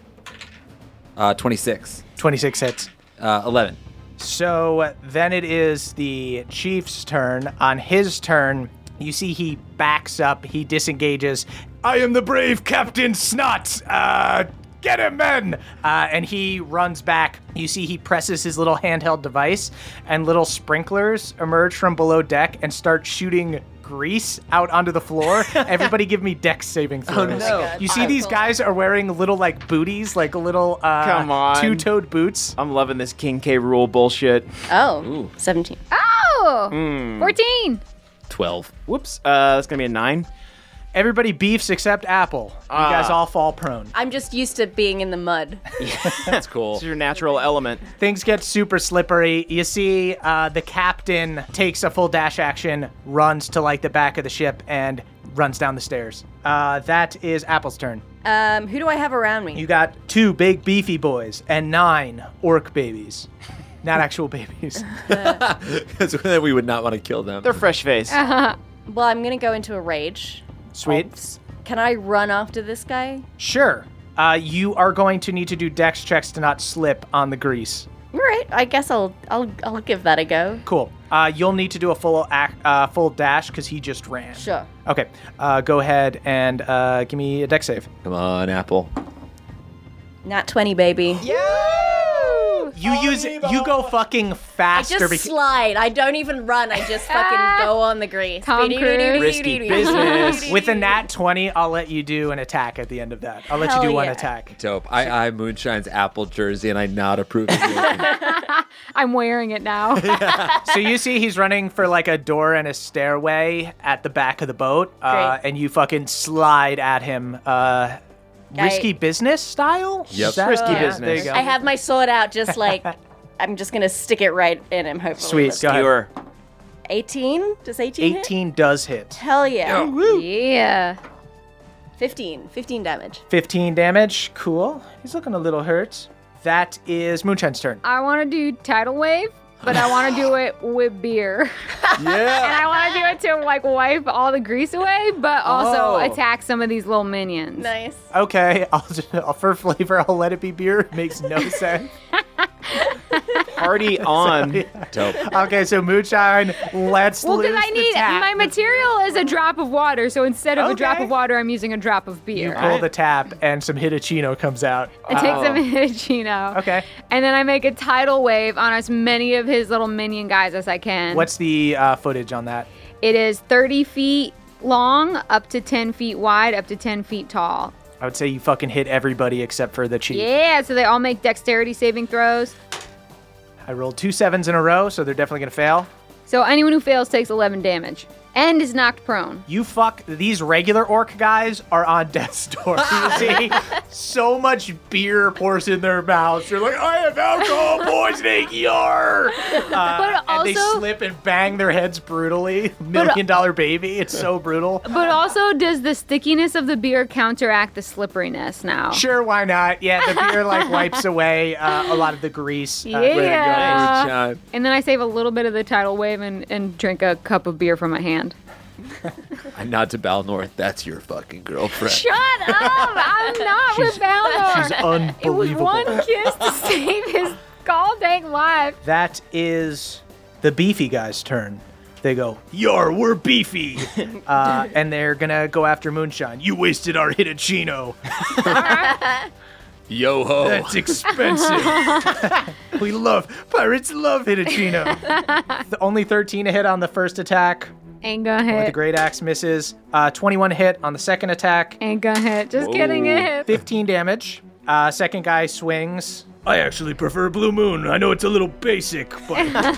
26.
26 hits.
11.
So then it is the chief's turn. On his turn, you see he backs up, he disengages. I am the brave Captain Snot! Get him, men! And he runs back. You see he presses his little handheld device, and little sprinklers emerge from below deck and start shooting grease out onto the floor. Everybody give me dex saving throws.
Oh, no.
You see these guys are wearing little, like, booties, like little
Come on.
two-toed boots.
I'm loving this King K rule bullshit.
Oh, 17.
Oh! 14.
12.
Whoops. That's gonna be a 9.
Everybody beefs except Apple. You guys all fall prone.
I'm just used to being in the mud.
That's cool.
This is your natural element.
Things get super slippery. You see the captain takes a full dash action, runs to like the back of the ship, and runs down the stairs. That is Apple's turn.
Who do I have around me?
You got 2 big beefy boys and 9 orc babies. Not actual babies.
Because then we would not want to kill them.
They're fresh face.
Well, I'm gonna go into a rage.
Sweet.
Can I run after this guy?
Sure. You are going to need to do dex checks to not slip on the grease.
All right, I guess I'll give that a go.
Cool. You'll need to do a full dash because he just ran.
Sure.
Okay. Go ahead and give me a dex save.
Come on, Apple.
Nat 20, baby.
You go fucking
I
faster.
just slide. I don't even run. I just fucking go on the grease.
Tom Cruise.
Risky business.
With a nat 20, I'll let you do an attack at the end of that. I'll let
Hell
you do one
yeah.
attack.
Dope. I Moonshine's Apple jersey, and I not approve of it.
I'm wearing it now.
So you see he's running for like a door and a stairway at the back of the boat,
Great.
and you fucking slide at him. Risky business style?
Yep.
Is that-
Risky
yeah,
business.
There you go.
I have my sword out, just like I'm just gonna stick it right in him. Hopefully.
Sweet.
Let's
Go ahead.
Skewer.
18? Does 18 hit?
18 does hit.
Hell yeah.
Yeah.
15 damage.
15 damage. Cool. He's looking a little hurt. That is Moonshine's turn.
I want to do tidal wave, but I want to do it with beer. And I want to do it to like wipe all the grease away, but also attack some of these little minions.
Nice.
Okay, for flavor, I'll let it be beer. It makes no sense.
Party on.
Dope.
Okay, so Moonshine lets
Well,
loose
because I
the
need
tap.
my material is a drop of water, so instead of a drop
Okay.
of water, I'm using a drop of
You
beer.
pull the tap, and some Hitachino comes out.
I take some Hitachino.
Okay.
And then I make a tidal wave on as many of his little minion guys as I can.
What's the footage on that?
It is 30 feet long, up to 10 feet wide, up to 10 feet tall.
I would say you fucking hit everybody except for the chief.
Yeah, so they all make dexterity saving throws.
I rolled 2 7s in a row, so they're definitely gonna fail.
So anyone who fails takes 11 damage and is knocked prone.
You fuck, these regular orc guys are on death's door. You see so much beer pours in their mouths. They're like, I have alcohol poisoning, yar!
But
And they
also,
slip and bang their heads brutally. $1 million baby. It's so brutal.
but also, does the stickiness of the beer counteract the slipperiness now?
Sure, why not? Yeah, the beer like wipes away a lot of the grease.
Yeah.
Moonshine.
And then I save a little bit of the tidal wave and drink a cup of beer from my hand.
I nod to Balnor. That's your fucking girlfriend.
Shut up! I'm not with Balnor.
She's
It was
unbelievable.
one kiss to save his gall dang life.
That is the beefy guy's turn. They go, yar, we're beefy. And they're gonna go after Moonshine. You wasted our Hitachino.
Yo ho.
That's expensive. Pirates love Hitachino. Only 13 to hit on the first attack.
Ain't gonna
The
hit.
great axe misses. 21 hit on the second attack.
Ain't gonna hit. Just kidding, it hit.
15 damage. Second guy swings. I actually prefer Blue Moon. I know it's a little basic, but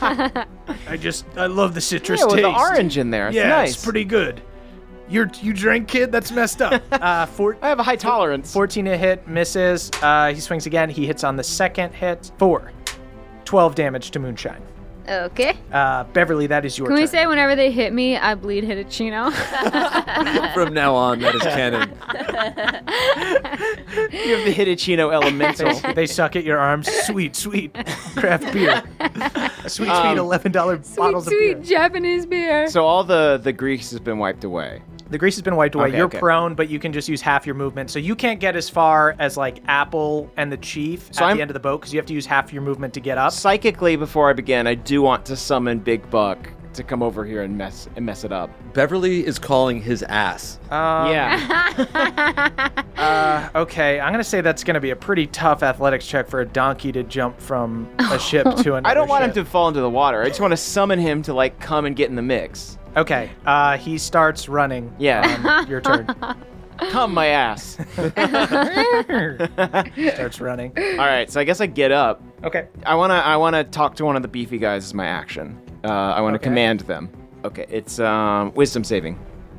I love the citrus
Yeah, with
taste.
the orange in there. It's
Yeah,
nice.
it's pretty good. You drank, kid? That's messed up.
I have a high tolerance.
14 to hit, misses. He swings again. He hits on the second hit. 12 damage to Moonshine.
Okay.
Beverly, that is your
Can
turn.
we say whenever they hit me, I bleed Hitachino?
From now on, that is canon.
You have the Hitachino elemental.
They suck at your arms. Sweet craft beer. Sweet $11 bottles of beer.
Sweet Japanese beer.
So all the grease has been wiped away.
The grease has been wiped away.
Okay,
You're
okay.
prone, but you can just use half your movement. So you can't get as far as like Apple and the Chief
So
at
I'm-
the end of the boat because you have to use half your movement to get up.
Psychically, before I begin, I do want to summon Big Buck to come over here and mess it up.
Beverly is calling his ass.
Yeah.
Okay, I'm gonna say that's gonna be a pretty tough athletics check for a donkey to jump from a ship to another.
I don't want him
ship.
to fall into the water. I just want to summon him to like come and get in the mix.
Okay, he starts running.
Yeah.
Your turn.
Come my ass.
Starts running.
All right, so I guess I get up.
Okay.
I wanna talk to one of the beefy guys as my action. I want to
Okay.
command them. Okay, it's wisdom saving.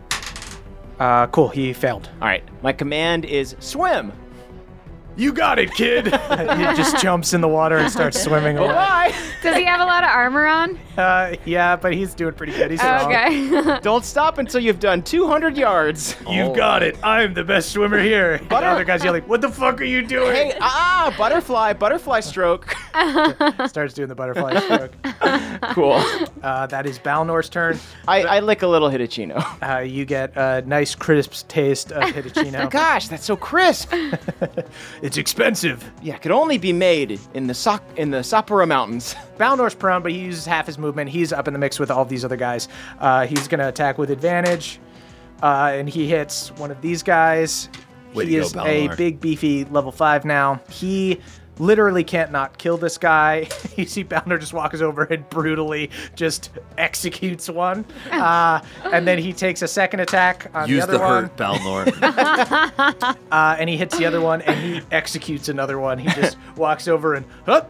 Cool. He failed.
All right, my command is swim.
You got it, kid. He just jumps in the water and starts swimming away.
Bye.
Does he have a lot of armor on?
Yeah, but he's doing pretty good. He's strong.
Okay.
Don't stop until you've done 200 yards.
You've got it. I'm the best swimmer here. The other guy's yelling, "What the fuck are you doing?"
Hey, butterfly stroke.
Starts doing the butterfly stroke.
Cool.
That is Balnor's turn.
I lick a little Hitachino.
You get a nice crisp taste of Hitachino.
Gosh, that's so crisp.
It's expensive.
Yeah, could only be made in the Sapura Mountains.
Balnor's prone, but he uses half his movement. He's up in the mix with all these other guys. He's going to attack with advantage, and he hits one of these guys.
Way
He
to go,
is a
Balnor.
big, beefy level 5 now. He literally can't not kill this guy. You see Balnor just walks over and brutally just executes one. And then he takes a second attack on
Use
the other
the
one.
hurt, Balnor.
And he hits the other one, and he executes another one. He just walks over and hup.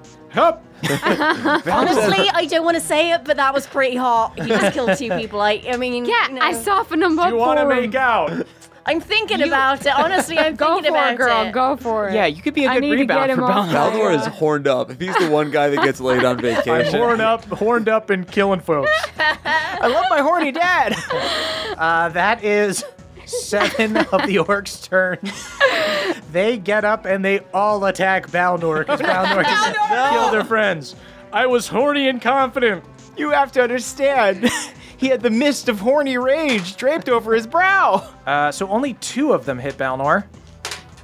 Honestly, I don't want to say it, but that was pretty hot. He just killed 2 people. I mean,
Yeah,
you know,
I softened him up
You want to
for him.
make out?
I'm thinking about it. Honestly, I'm
Go
thinking
for
about
it, girl.
it.
Go for it.
Yeah, you could be a
I
good
need to
rebound
get him
for
off
Balnor.
Balnor is horned up. If he's the one guy that gets laid on vacation.
Horned up and killing folks.
I love my horny dad.
That is 7 of the orcs' turns. They get up and they all attack Balnor because Balnor just killed their friends. I was horny and confident.
You have to understand. He had the mist of horny rage draped over his brow.
So only 2 of them hit Balnor.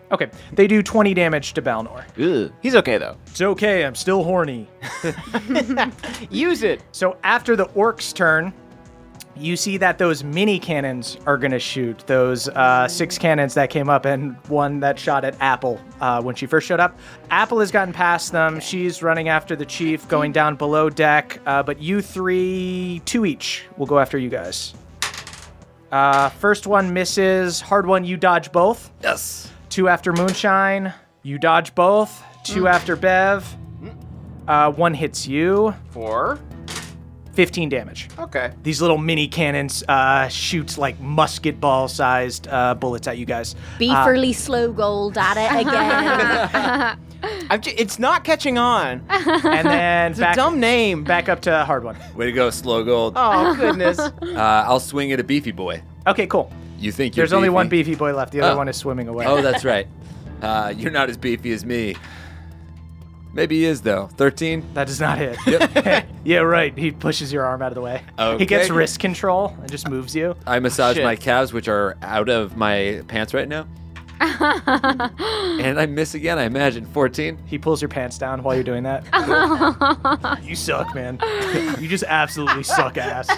Okay, they do 20 damage to Balnor.
Ugh. He's okay, though.
It's okay, I'm still horny.
Use it.
So after the orc's turn, you see that those mini cannons are going to shoot. Those 6 cannons that came up and one that shot at Apple when she first showed up. Apple has gotten past them. She's running after the chief, going down below deck. But you 3, 2 each will go after you guys. First one misses. Hard one, you dodge both.
Yes.
2 after Moonshine. You dodge both. 2 after Bev. 1 hits you.
4.
15 damage.
Okay.
These little mini cannons shoot like musket ball-sized bullets at you guys.
Beeferly slow gold at it again.
It's not catching on.
And then
It's a dumb name.
back up to hard one.
Way to go, Slow Gold.
Oh, goodness.
I'll swing at a beefy boy.
Okay, cool.
You think you're
There's only
beefy?
one beefy boy left. The other
Oh.
one is swimming away.
Oh, that's right. You're not as beefy as me. Maybe he is, though. 13?
That does not hit.
Yep.
Yeah, right. He pushes your arm out of the way.
Okay.
He gets wrist control and just moves you.
I massage
Shit.
my calves, which are out of my pants right now. And I miss again, I imagine. 14?
He pulls your pants down while you're doing that. You suck, man. You just absolutely suck ass.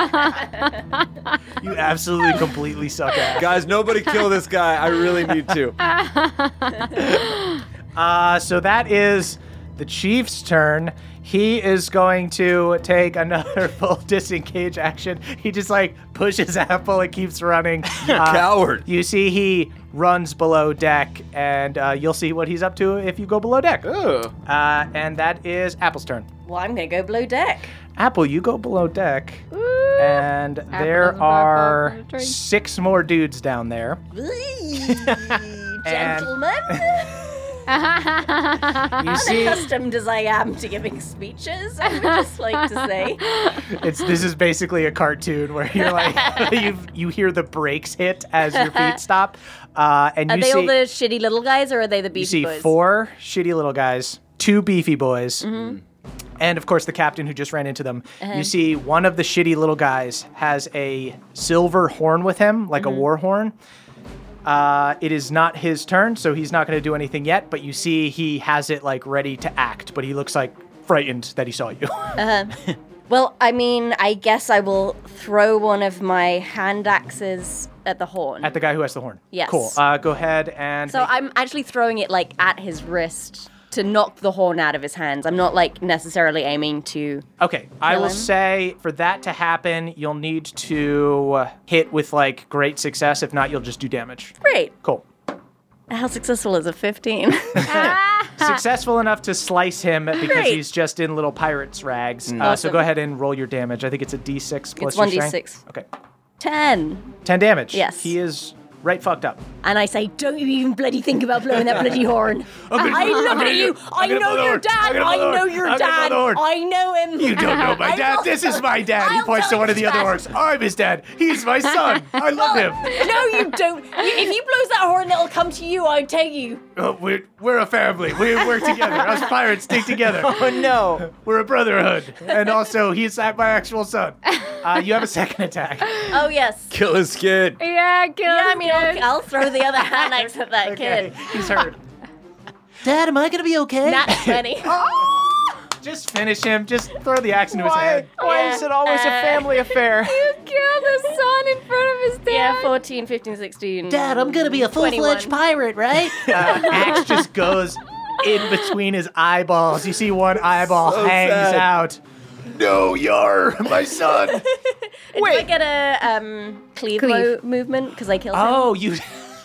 You absolutely completely suck ass.
Guys, nobody kill this guy. I really need to.
So that is the Chief's turn. He is going to take another full disengage action. He just like pushes Apple and keeps running.
Coward.
You see he runs below deck, and you'll see what he's up to if you go below deck.
Ooh.
And that is Apple's turn.
Well, I'm going to go below deck.
Apple, you go below deck, and there
doesn't
are
back up for the trade.
6 more dudes down there.
Gentlemen,
You see,
accustomed as I am to giving speeches, I would just like to say.
this is basically a cartoon where you're like you hear the brakes hit as your feet stop, and
Are
you
they all
see
the shitty little guys, or are they the
you
beefy
see
boys?
4 shitty little guys, 2 beefy boys.
Mm-hmm.
And of course, the captain who just ran into them.
Uh-huh.
You see, one of the shitty little guys has a silver horn with him, like
Mm-hmm.
a war horn. It is not his turn, so he's not going to do anything yet. But you see, he has it like ready to act, but he looks like frightened that he saw you.
Well, I mean, I guess I will throw one of my hand axes at the horn.
At the guy who has the horn.
Yes.
Cool. Go ahead and.
So I'm actually throwing it like at his wrist to knock the horn out of his hands. I'm not like necessarily aiming to.
Okay, I will
him.
say for that to happen, you'll need to hit with like great success. If not, you'll just do damage.
Great.
Cool.
How successful is a 15?
Successful enough to slice him because
Great.
he's just in little pirate's rags. So
Awesome.
go ahead and roll your damage. I think it's a d6 plus
It's
your
1d6.
strength. Okay.
10.
10 damage.
Yes.
He is right fucked up.
And I say, don't you even bloody think about blowing that bloody horn. I look at you. I know your dad. I know your dad. I know him.
You don't know my
I
dad.
know
This is my dad. He
I'll
points to
tell
one of
you
the other
that.
orcs. I'm his dad. He's my son. I love him.
No, you don't. If he blows that horn, it'll come to you. I tell you.
Oh, we're a family. We work together. Us pirates stick together.
Oh, no.
We're a brotherhood. And also, he's my actual son. You have a second attack.
Oh, yes.
Kill his kid.
Yeah, kill
Yeah, I
him,
mean,
kid.
I'll throw the other hand axe at that
Okay,
kid.
he's hurt. Dad, am I going to be okay?
Not 20.
Just finish him. Just throw the axe into his head.
Why is it always a family affair?
You killed his son in front of his dad.
Yeah, 14, 15, 16.
Dad, I'm gonna be a full-fledged
21.
pirate, right?
Axe just goes in between his eyeballs. You see one eyeball
So
hangs
sad.
out. No, you're my son.
Do I get a cleave. movement because I killed him?
Oh, you.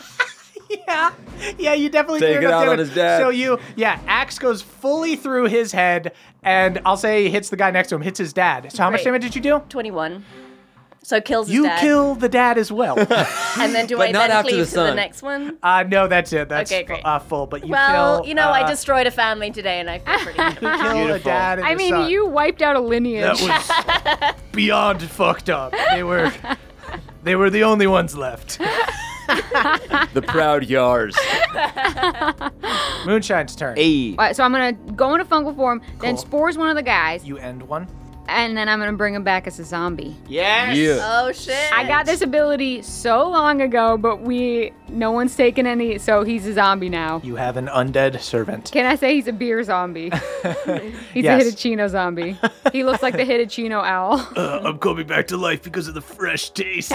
Yeah, you definitely
Take
cleared
it
up
out on
damage.
his dad.
So axe goes fully through his head, and I'll say hits the guy next to him, hits his dad. So how much
Great.
damage did you do?
21. So kills his
You
dad.
kill the dad as well.
And then do
But
I
not
then
after
cleave
the
to the
son.
next one?
No, that's it. That's
Okay, great.
full. But you
Well,
kill.
I destroyed a family today and I feel pretty good.
You kill a
Beautiful.
dad and
I
a
mean,
son.
you wiped out a lineage.
That was beyond fucked up. They were the only ones left.
The proud Yars.
Moonshine's turn.
Hey.
All right, so I'm gonna go into fungal form, then
Cool.
spores one of the guys.
You end one.
and then I'm gonna bring him back as a zombie.
Yes.
Yeah.
Oh shit!
I got this ability so long ago, but no one's taken any, so he's a zombie now.
You have an undead servant.
Can I say he's a beer zombie? He's
Yes.
a Hitachino zombie. He looks like the Hitachino owl.
I'm coming back to life because of the fresh taste.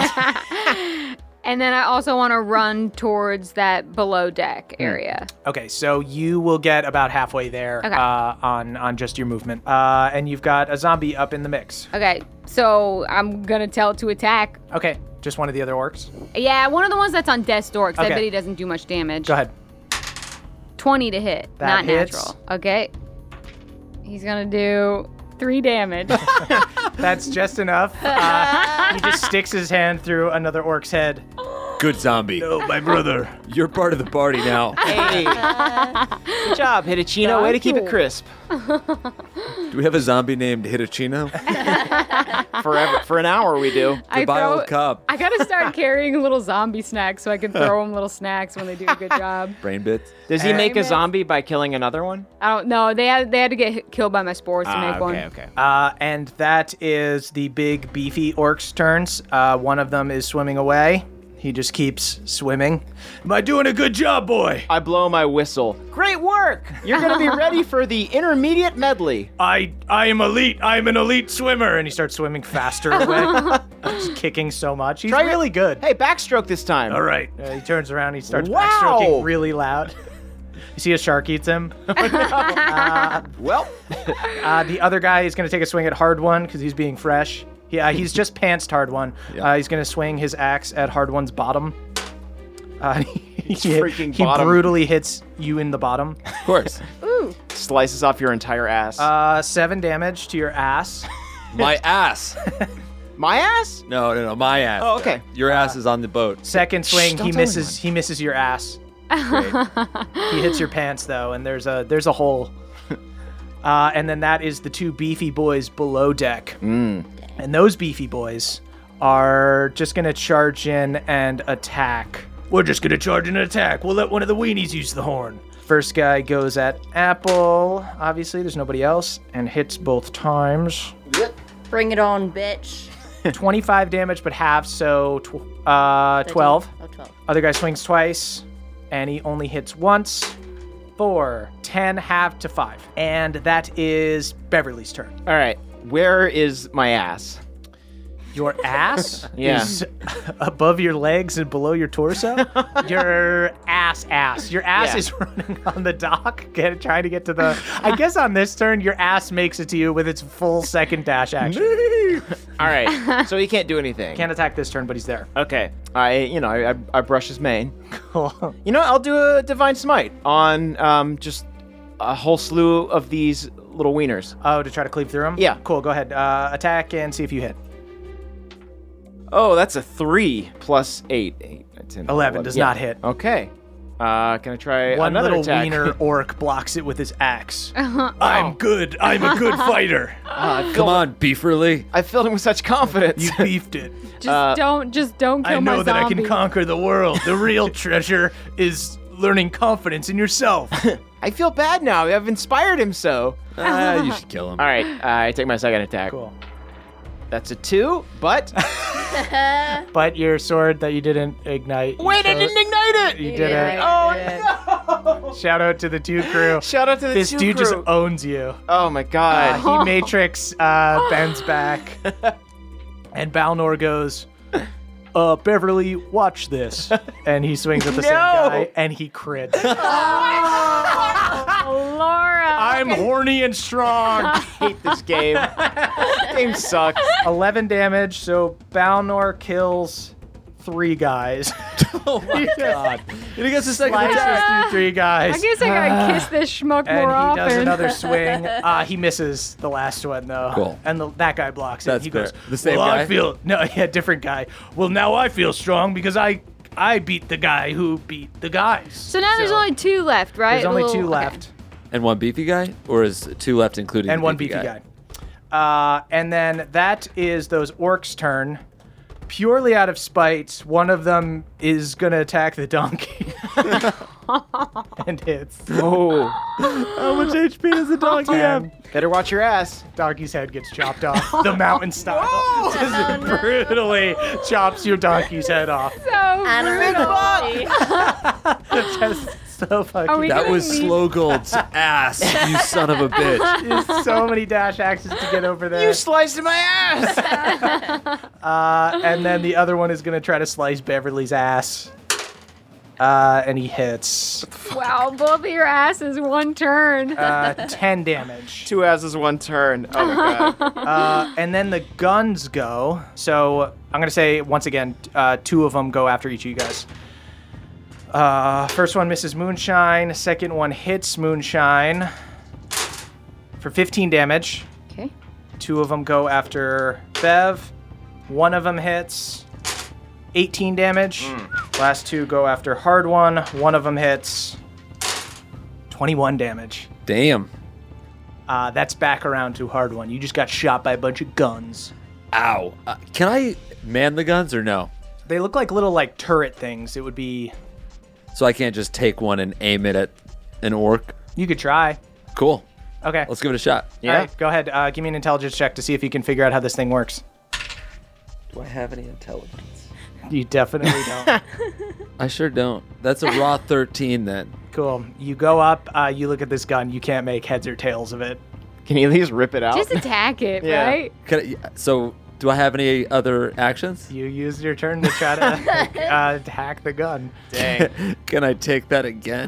And then I also want to run towards that below deck area.
Okay, so you will get about halfway there
Okay.
on just your movement. And you've got a zombie up in the mix.
Okay, so I'm gonna tell it to attack.
Okay, just one of the other orcs.
Yeah, one of the ones that's on death's door, because
Okay.
I bet he doesn't do much damage.
Go ahead.
20 to hit,
That
not
hits.
natural. Okay. He's gonna do 3 damage.
That's just enough. He just sticks his hand through another orc's head.
Good zombie.
Oh, my brother.
You're part of the party now.
Hey. Good job, Hitachino. Way to keep it crisp.
Do we have a zombie named Hitachino?
Forever. For an hour, we do.
Goodbye, old cop.
I gotta start carrying little zombie snacks so I can throw them little snacks when they do a good job.
Brain bits.
Does he make a
Amen.
zombie by killing another one?
I don't know. They had to get killed by my spores to make one.
Okay.
And that is the big beefy orc's turns. One of them is swimming away. He just keeps swimming. Am I doing a good job, boy?
I blow my whistle. Great work! You're gonna be ready for the intermediate medley.
I am elite. I'm an elite swimmer. And he starts swimming faster away. Just kicking so much. He's
Try it.
really good.
Hey, backstroke this time.
All right. He turns around. He starts
Wow.
backstroking really loud. You see a shark eats him.
Well,
The other guy is going to take a swing at Hard One because he's being fresh. He's just pantsed Hard One.
Yeah.
He's going to swing his axe at Hard One's bottom. He
freaking bottom.
brutally hits you in the bottom.
Of course.
slices off your entire ass.
7 damage to your ass.
My ass.
My ass?
No, my ass.
Oh, okay.
Your ass is on the boat.
Second swing,
don't
he
tell
misses. He misses your ass.
Great.
He hits your pants though, and there's a hole. And then that is the 2 beefy boys below deck. And those beefy boys are just gonna charge in and attack. We're just gonna charge in and attack. We'll let one of the weenies use the horn. First guy goes at Apple. Obviously, there's nobody else, and hits both times.
Bring it on, bitch.
25 damage, but half, so 12.
Oh, 12.
Other guy swings twice, and he only hits once. 4, 10, half to 5. And that is Beverly's turn.
All right. Where is my ass?
Your ass
Yeah.
is above your legs and below your torso. Your ass. Your ass
Yeah.
is running on the dock, trying to get to the... I guess on this turn, your ass makes it to you with its full second dash action.
All right. So he can't do anything.
Can't attack this turn, but he's there.
Okay. I brush his mane.
Cool.
You know, I'll do a divine smite on just a whole slew of these little wieners.
Oh, to try to cleave through him?
Yeah.
Cool, go ahead. Attack and see if you hit.
Oh, that's a 3 plus 8. 10,
11 does not hit.
Okay. Can I try
One
another
little
attack?
wiener orc blocks it with his axe. I'm good. I'm a good fighter.
Come on, Beeferly.
I filled him with such confidence.
You beefed it.
Just don't kill
I
my
know that I
zombie.
can conquer the world. The real treasure is learning confidence in yourself.
I feel bad now. I've inspired him so.
You should kill him.
All right. I take my second attack.
Cool.
That's a 2, but...
But your sword that you didn't ignite.
Wait, I didn't ignite it!
You did it.
Oh, no!
Shout out to the 2 crew.
Shout out to the
This
2
dude
crew.
just owns you.
Oh, my God.
He Matrix bends back. And Balnor goes, Beverly, watch this. And he swings at the same
No.
guy, and he crits.
Laura.
I'm horny and strong.
I hate this game. This game sucks.
11 damage, so Balnor kills 3 guys.
Oh my god. And he gets a second
Slices
attack.
through 3 guys.
I guess I gotta kiss this schmuck
And
more
he
often.
does another swing. He misses the last one though.
Cool.
And that guy blocks it.
That's
he
fair.
goes,
The same
well,
guy?
I feel different guy. Well, now I feel strong because I beat the guy who beat the guys.
So now there's only 2 left, right?
There's only
A little-
2
okay.
left.
And one beefy guy? Or is 2 left including
And
the
one beefy guy. And then that is those orcs' turn. Purely out of spite, one of them is gonna attack the donkey. and hits.
Oh,
How much HP does a donkey have?
better watch your ass.
Donkey's head gets chopped off. The mountain style. Just brutally chops your donkey's head off.
So
Animal.
Just so fucking.
Are we
That
gonna
was
need-
Slow Gold's ass, you son of a bitch.
There's so many dash axes to get over there.
You sliced my ass.
And then the other one is going to try to slice Beverly's ass. And he hits
Wow, both of your asses, one turn.
10 damage.
2 asses, 1 turn. Oh my god.
And then the guns go. So I'm going to say, once again, 2 of them go after each of you guys. First one misses Moonshine. Second one hits Moonshine for 15 damage.
Okay.
2 of them go after Bev. 1 of them hits 18 damage. Last 2 go after Hard One. 1 of them hits 21 damage.
Damn.
That's back around to Hard One. You just got shot by a bunch of guns.
Ow. Can I man the guns or no?
They look like little like turret things. It would be.
So I can't just take one and aim it at an orc?
You could try.
Cool.
Okay.
Let's give it a shot.
Yeah.
All right, go ahead. Give me an intelligence check to see if you can figure out how this thing works.
Do I have any intelligence?
You definitely don't.
I sure don't. That's a raw 13 then.
Cool. You go up. You look at this gun. You can't make heads or tails of it.
Can you at least rip it out?
Just attack it,
Yeah.
right?
So do I have any other actions?
You use your turn to try to hack the gun.
Dang.
Can I take that again?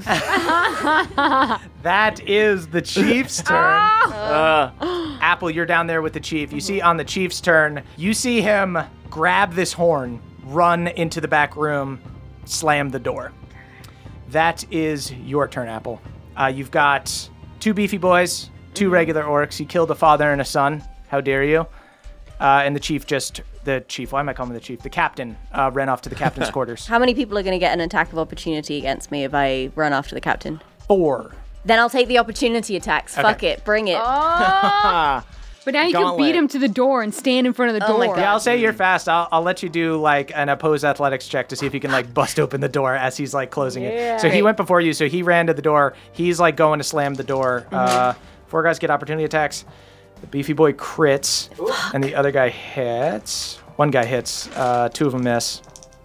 That is the chief's turn.
Uh,
Apple, you're down there with the chief. You see on the chief's turn, you see him grab this horn, run into the back room, slam the door. That is your turn, Apple. You've got 2 beefy boys, 2 regular orcs. You killed a father and a son. How dare you? And the chief, why am I calling him the chief? The captain ran off to the captain's quarters.
How many people are going to get an attack of opportunity against me if I run after the captain?
4.
Then I'll take the opportunity attacks. Fuck it. Bring it.
But now you can
Gauntlet.
beat him to the door and stand in front of the door.
Oh my God.
Yeah, I'll say you're fast. I'll let you do like an opposed athletics check to see if you can like bust open the door as he's like closing it. So he went before you. So he ran to the door. He's like going to slam the door. 4 guys get opportunity attacks. The beefy boy crits, and the other guy hits. 1 guy hits. 2 of them miss.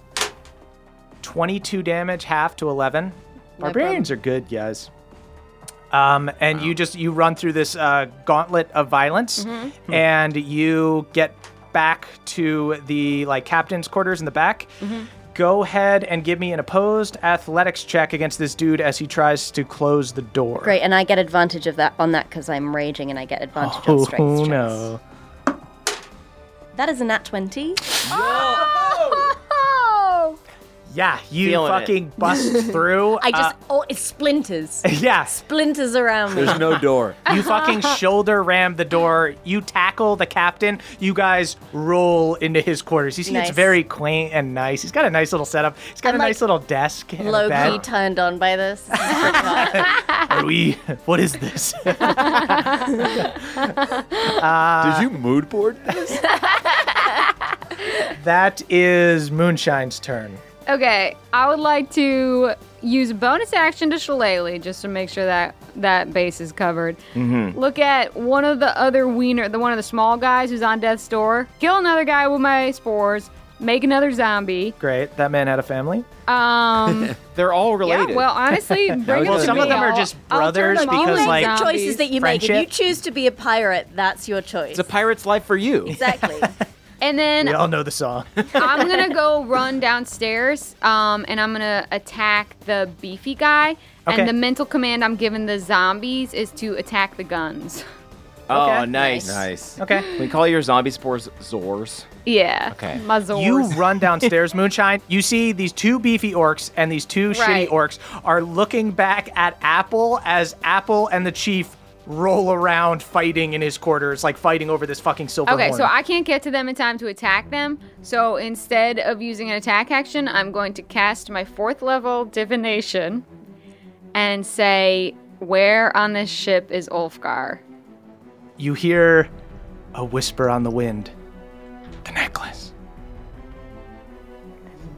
22 damage, half to 11. Barbarians are good, guys. And you run through this gauntlet of violence, and you get back to the like captain's quarters in the back. Go ahead and give me an opposed athletics check against this dude as he tries to close the door.
Great, and I get advantage of that on that because I'm raging, and I get advantage on strength
Oh
checks.
no.
That is a nat 20.
Yeah, you
Feeling
fucking bust through.
It splinters.
Yeah,
Splinters around me.
There's no door.
you fucking shoulder ram the door. You tackle the captain. You guys roll into his quarters. You see,
Nice.
it's very quaint and nice. He's got a nice little setup. He's got
I'm,
a nice
like,
little desk and a
Low-key
bed.
turned on by this. This is pretty hot.
What is this?
Did you mood board this?
That is Moonshine's turn.
Okay, I would like to use a bonus action to Shillelagh just to make sure that base is covered. Look at one of the other one of the small guys who's on death's door. Kill another guy with my spores. Make another zombie.
Great. That man had a family.
they're all related.
Yeah, well, honestly, bring
Well,
it to
some
me.
of them are
I'll-
just
I'll turn
brothers
them all
because,
into
like,
The
zombies.
choices that you make. If you
Friendship.
choose to be a pirate, that's your choice.
It's a pirate's life for you.
Exactly.
And then
We all know the song.
I'm gonna go run downstairs, and I'm gonna attack the beefy guy.
Okay.
And the mental command I'm giving the zombies is to attack the guns.
Oh,
Okay.
nice.
Nice.
Okay.
We call your zombie spores Zors.
Yeah.
Okay.
My Zors.
You run downstairs, Moonshine. You see these 2 beefy orcs and these 2
Right.
shitty orcs are looking back at Apple as Apple and the chief roll around fighting in his quarters, like fighting over this fucking silver
Okay,
horn.
so I can't get to them in time to attack them. So instead of using an attack action, I'm going to cast my 4th level divination and say, where on this ship is Ulfgar?
You hear a whisper on the wind. The necklace.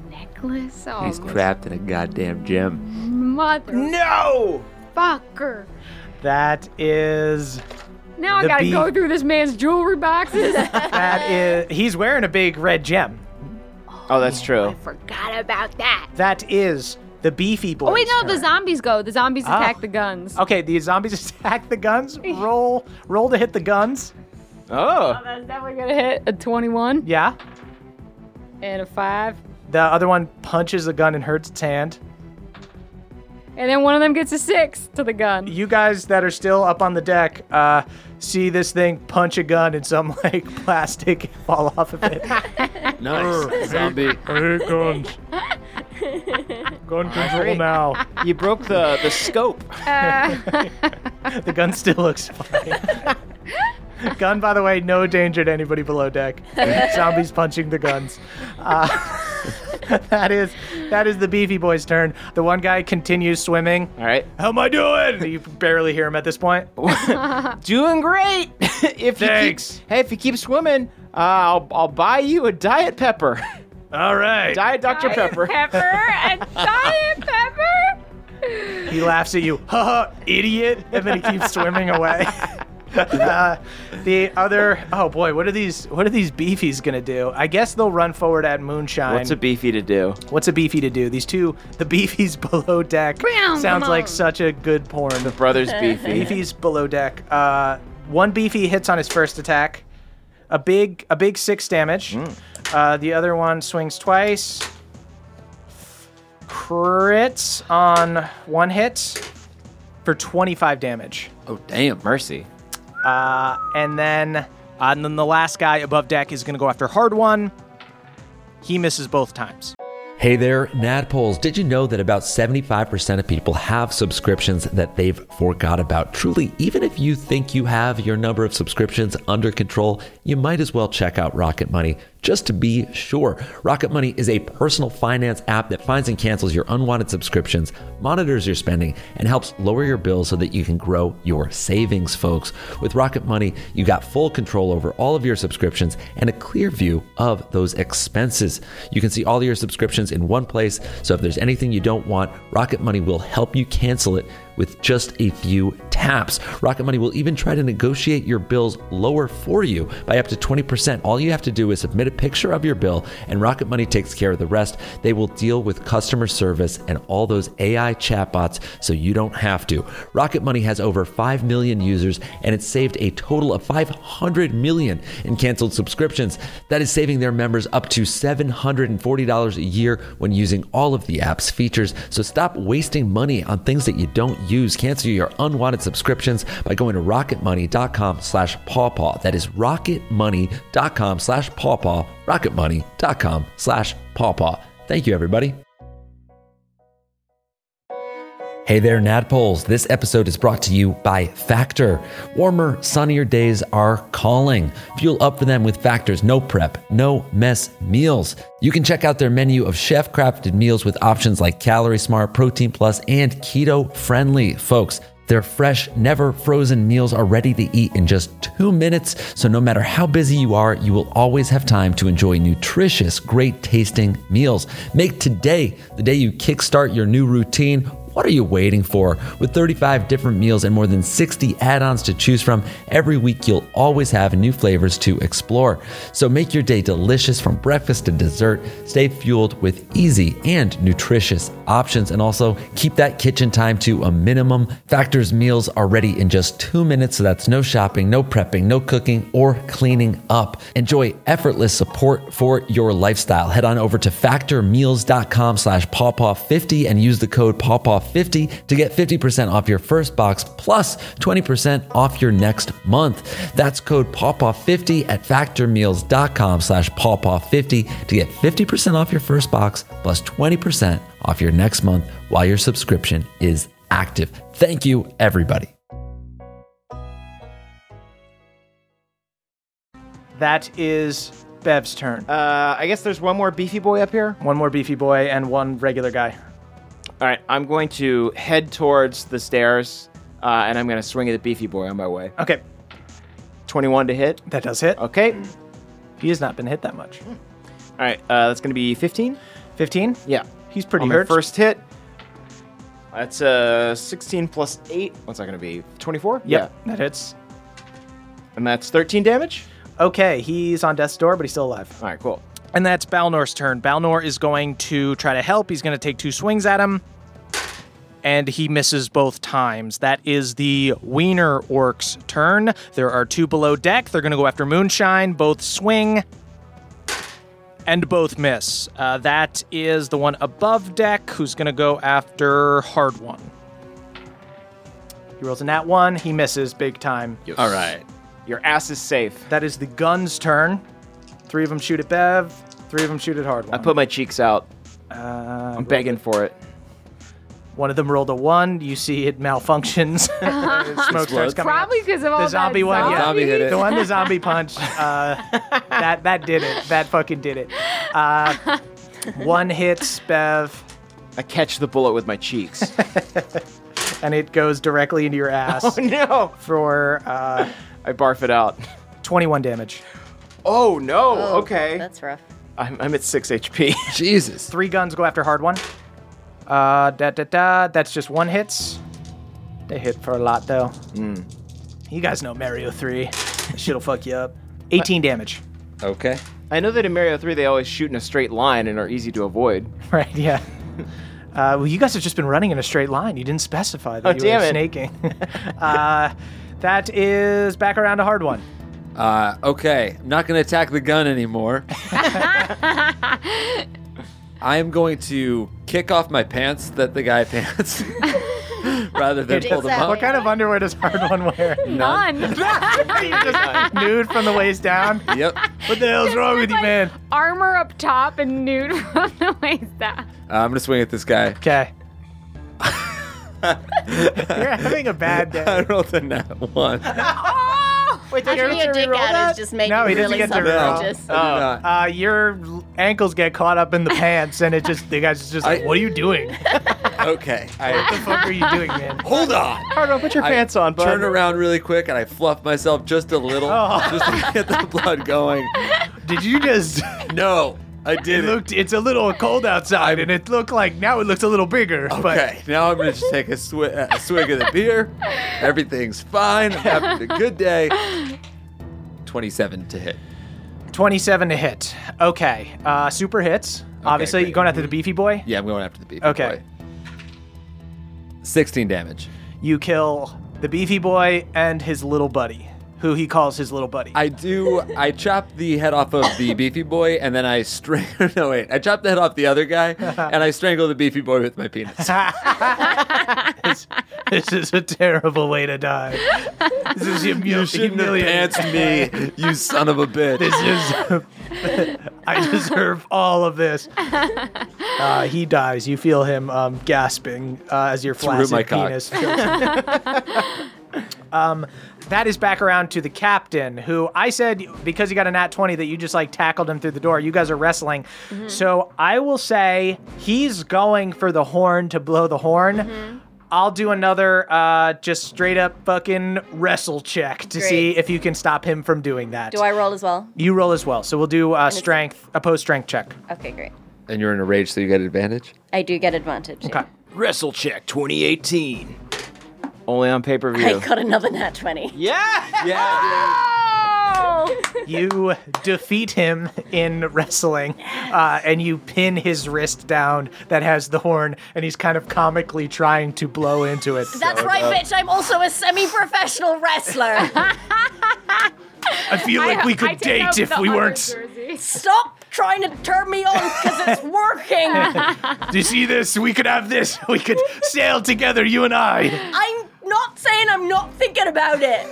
necklace. Oh,
He's trapped in a goddamn gym.
motherfucker.
No! That is...
Now I
The
gotta
beef-
go through this man's jewelry boxes.
That is... He's wearing a big red gem.
Oh, that's true.
I forgot about that.
That is the Beefy Boys.
Oh wait, no, the
turn.
zombies go. The zombies attack the guns.
Okay, the zombies attack the guns. Roll to hit the guns.
Oh.
That's definitely gonna hit a 21
Yeah.
and a 5.
The other one punches the gun and hurts its hand.
And then one of them gets a 6 to the gun.
You guys that are still up on the deck see this thing punch a gun and some like plastic fall off of it.
Nice. Zombie.
I hate guns. Gun control now.
You broke the scope.
The gun still looks fine. Gun, by the way, no danger to anybody below deck. Zombies punching the guns. That is the Beefy Boys' turn. The one guy continues swimming.
All right.
How am I doing? You barely hear him at this point.
Doing great.
Thanks.
If you keep swimming, I'll buy you a Diet Pepper.
All right.
Diet Dr. Pepper.
Pepper and Diet Pepper.
He laughs at you. Haha, idiot. And then he keeps swimming away. The other, oh boy, what are these beefies gonna do? I guess they'll run forward at Moonshine.
What's a beefy to do?
What's a beefy to do? These two, the beefies below deck.
Bam,
Sounds
come
like
on.
such a good porn.
The brothers beefy.
Beefies below deck. One beefy hits on his first attack. A big 6 damage. The other one swings twice. Crits on one hit for 25 damage.
Oh, damn.
Mercy.
And then the last guy above deck is going to go after Hard One. He misses both times.
Hey there, Nadpoles. Did you know that about 75% of people have subscriptions that they've forgot about? Truly, even if you think you have your number of subscriptions under control, you might as well check out Rocket Money just to be sure. Rocket Money is a personal finance app that finds and cancels your unwanted subscriptions, monitors your spending, and helps lower your bills so that you can grow your savings, folks. With Rocket Money, you got full control over all of your subscriptions and a clear view of those expenses. You can see all of your subscriptions in one place, so if there's anything you don't want, Rocket Money will help you cancel it with just a few taps. Rocket Money will even try to negotiate your bills lower for you by up to 20%. All you have to do is submit a picture of your bill, and Rocket Money takes care of the rest. They will deal with customer service and all those AI chatbots, so you don't have to. Rocket Money has over 5 million users, and it's saved a total of 500 million in canceled subscriptions. That is saving their members up to $740 a year when using all of the app's features. So stop wasting money on things that you don't use. Cancel your unwanted subscriptions by going to rocketmoney.com/pawpaw. That is rocketmoney.com/pawpaw. rocketmoney.com/pawpaw. Thank you, everybody. Hey there, Nadpoles. This episode is brought to you by Factor. Warmer, sunnier days are calling. Fuel up for them with Factor's no prep, no mess meals. You can check out their menu of chef-crafted meals with options like Calorie Smart, Protein Plus, and Keto Friendly. Folks, their fresh, never frozen meals are ready to eat in just 2 minutes. So no matter how busy you are, you will always have time to enjoy nutritious, great tasting meals. Make today the day you kickstart your new routine. What are you waiting for? With 35 different meals and more than 60 add-ons to choose from, every week you'll always have new flavors to explore. So make your day delicious from breakfast to dessert. Stay fueled with easy and nutritious options, and also keep that kitchen time to a minimum. Factor's meals are ready in just 2 minutes, so that's no shopping, no prepping, no cooking, or cleaning up. Enjoy effortless support for your lifestyle. Head on over to factormeals.com/pawpaw50 and use the code pawpaw50 to get 50% off your first box plus 20% off your next month. That's code pawpaw50 at factormeals.com/pawpaw50 to get 50% off your first box plus 20% off your next month while your subscription is active. Thank you, everybody.
That is Bev's turn.
I guess there's one more beefy boy up here.
One more beefy boy and one regular guy.
All right, I'm going to head towards the stairs, and I'm going to swing at the beefy boy on my way.
Okay,
21 to hit.
that does hit.
Okay.
He has not been hit that much.
All right, that's going to be 15.
15?
Yeah.
He's pretty
On my
hurt.
first hit. That's 16 plus 8. What's that going to be? 24?
Yep, that hits.
And that's 13 damage?
Okay, he's on death's door, but he's still alive.
All right, cool.
And that's Balnor's turn. Balnor is going to try to help. He's going to take 2 swings at him. And he misses both times. That is the Wiener Orc's turn. There are 2 below deck. They're going to go after Moonshine. Both swing. And both miss. That is the one above deck who's going to go after Hard One. He rolls a nat 1. He misses big time.
All right.
Your ass is safe.
That is the gun's turn. 3 of them shoot at Bev. 3 of them shoot at Hard One.
I put my cheeks out. I'm begging for it.
One of them rolled a 1. You see it malfunctions. Smoke starts coming out.
Probably because of all
The zombie
that
one, yeah.
Zombie hit it.
The one, the zombie punch, that did it. That fucking did it. 1 hits Bev,
I catch the bullet with my cheeks.
and it goes directly into your ass
Oh, no.
for
I barf it out.
21 damage.
Oh, no. Okay.
That's rough.
I'm at 6 HP.
Jesus.
3 guns go after Hard One. That's just 1 hits. They hit for a lot, though. You guys know Mario 3. Shit'll fuck you up. 18 damage.
Okay.
I know that in Mario 3 they always shoot in a straight line and are easy to avoid.
Right, yeah. Well, you guys have just been running in a straight line. You didn't specify that you
damn
were
it.
snaking. That is back around to Hard One.
Okay. I'm not going to attack the gun anymore. I am going to kick off my pants that the guy pants rather than pull them
Exactly.
What
up.
kind of underwear does Hard One wear?
None.
You just nude from the waist down?
Yep.
What the hell's wrong with you, man?
Armor up top and nude from the waist down.
I'm going to swing at this guy.
Okay. You're having a bad
I
day.
rolled a nat 1.
Wait, did
Being a dickhead is just making
No, he
me
doesn't
really
get to roll.
self-righteous.
Your ankles get caught up in the pants, and it just the guy's just like, "What are you doing? What
Okay.
the fuck are you doing, man?"
Hold on.
Hard on, put your pants on, bud.
Turn around really quick and I fluff myself just a little just to get the blood going.
Did you just?
No, I didn't.
It's a little cold outside, and it looked like now it looks a little bigger.
Okay, now I'm gonna just take a swig of the beer. Everything's fine. I'm having a good day. 27 to hit.
27 to hit. Okay. Super hits. Obviously,
great.
you're going after the beefy boy.
Yeah, I'm going after the beefy
Okay.
boy. 16 damage.
You kill the beefy boy and his little buddy, who he calls his little buddy.
I chop the head off of the beefy boy and then I strangle. No, wait. I chop the head off the other guy and I strangle the beefy boy with my penis.
This is a terrible way to die. This is
You shouldn't have
humiliating.
pantsed me, you son of a bitch.
This is. I deserve all of this. He dies. You feel him gasping as your
Through my
flaccid
cock.
penis fills. That is back around to the captain, who I said, because he got a nat 20, that you just like tackled him through the door. You guys are wrestling. So I will say he's going for the horn to blow the horn. I'll do another just straight up fucking wrestle check to see
Great.
if you can stop him from doing that.
Do I roll as well?
You roll as well. So we'll do
it's-
strength, opposed strength check.
Okay, great.
And you're in a rage, so you get advantage?
I do get advantage.
Okay.
Wrestle Check 2018. Only on pay-per-view.
I got another nat 20.
Yeah!
You defeat him in wrestling, and you pin his wrist down that has the horn, and he's kind of comically trying to blow into it.
That's right, bitch. I'm also a semi-professional wrestler.
I feel like we could date if we weren't.
Stop trying to turn me on because it's working.
Do you see this? We could have this. We could sail together, you and I.
I'm not saying I'm not thinking about it.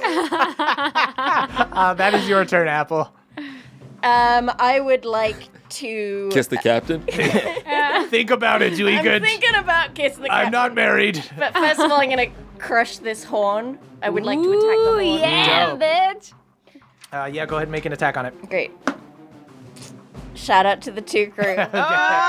That is your turn, Apple.
I would like to
Kiss the captain?
Think about it, Dewey
I'm
Good.
thinking about kissing the cat.
I'm not married.
But first of all, I'm gonna crush this horn. I would like to attack the
Ooh,
horn.
yeah,
Dope.
bitch.
Yeah, go ahead and make an attack on it.
Great. Shout out to the 2 crew.
You got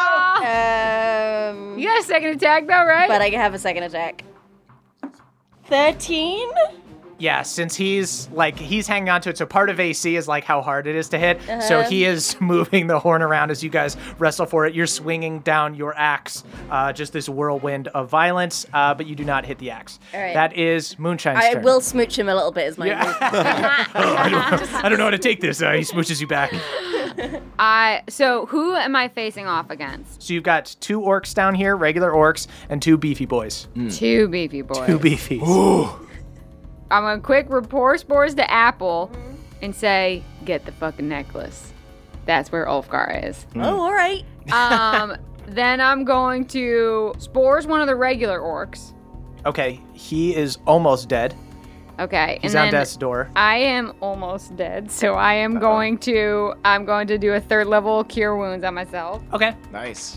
a second attack though, right?
But I have a second attack. 13?
Yeah, since he's hanging on to it, so part of AC is like how hard it is to hit. So he is moving the horn around as you guys wrestle for it. You're swinging down your axe, just this whirlwind of violence, but you do not hit the axe.
All right.
That is Moonshine's
I
turn.
will smooch him a little bit as my move.
I don't know how to take this. He smooches you back.
So who am I facing off against?
So you've got 2 orcs down here, regular orcs, and 2 beefy boys.
2 beefy boys.
2 beefies.
I'm gonna quick report spores to Apple and say, get the fucking necklace. That's where Ulfgar is.
Oh, all right.
Then I'm going to spores one of the regular orcs.
Okay, he is almost dead.
Okay,
He's
and
on
then
death's door.
I am almost dead, so I am going to do a 3rd level cure wounds on myself.
Okay.
Nice.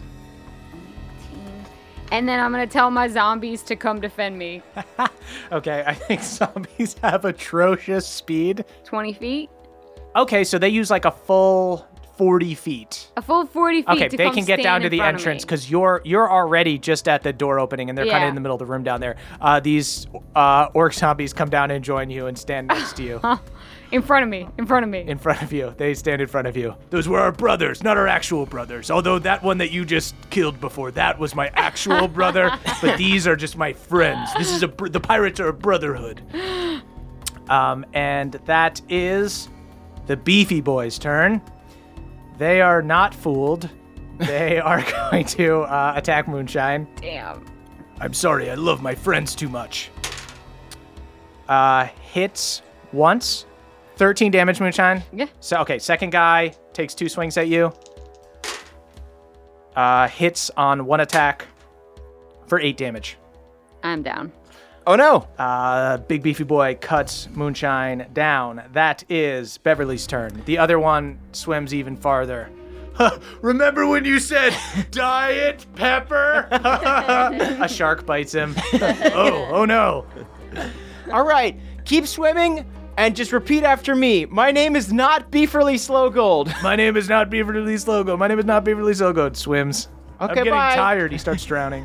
And then I'm gonna tell my zombies to come defend me.
Okay, I think zombies have atrocious speed.
20 feet?
Okay, so they use like a full 40 feet.
A full 40 feet
Okay,
to
they
come
can get down
stand
to
in
the
front of
entrance
me.
because you're already just at the door opening and they're kind of
Yeah.
in the middle of the room down there. These orc zombies come down and join you and stand next to you.
In front of me.
In front of you. They stand in front of you. Those were our brothers, not our actual brothers. Although that one that you just killed before, that was my actual brother. But these are just my friends. This is the pirates are a brotherhood. And that is the beefy boys' turn. They are not fooled. They are going to attack Moonshine.
Damn.
I'm sorry, I love my friends too much. Hits once. 13 damage, Moonshine.
Yeah.
So, okay, second guy takes 2 swings at you. Hits on 1 attack for 8 damage.
I'm down.
Oh no!
Big beefy boy cuts Moonshine down. That is Beverly's turn. The other one swims even farther. Remember when you said Diet Pepper? A shark bites him. Oh no.
All right, keep swimming and just repeat after me. My name is not Beeferly Slowgold.
My name is not Beverly Slowgold. My name is not Beverly Slowgold. Swims.
Okay,
I'm getting
bye.
tired. He starts drowning.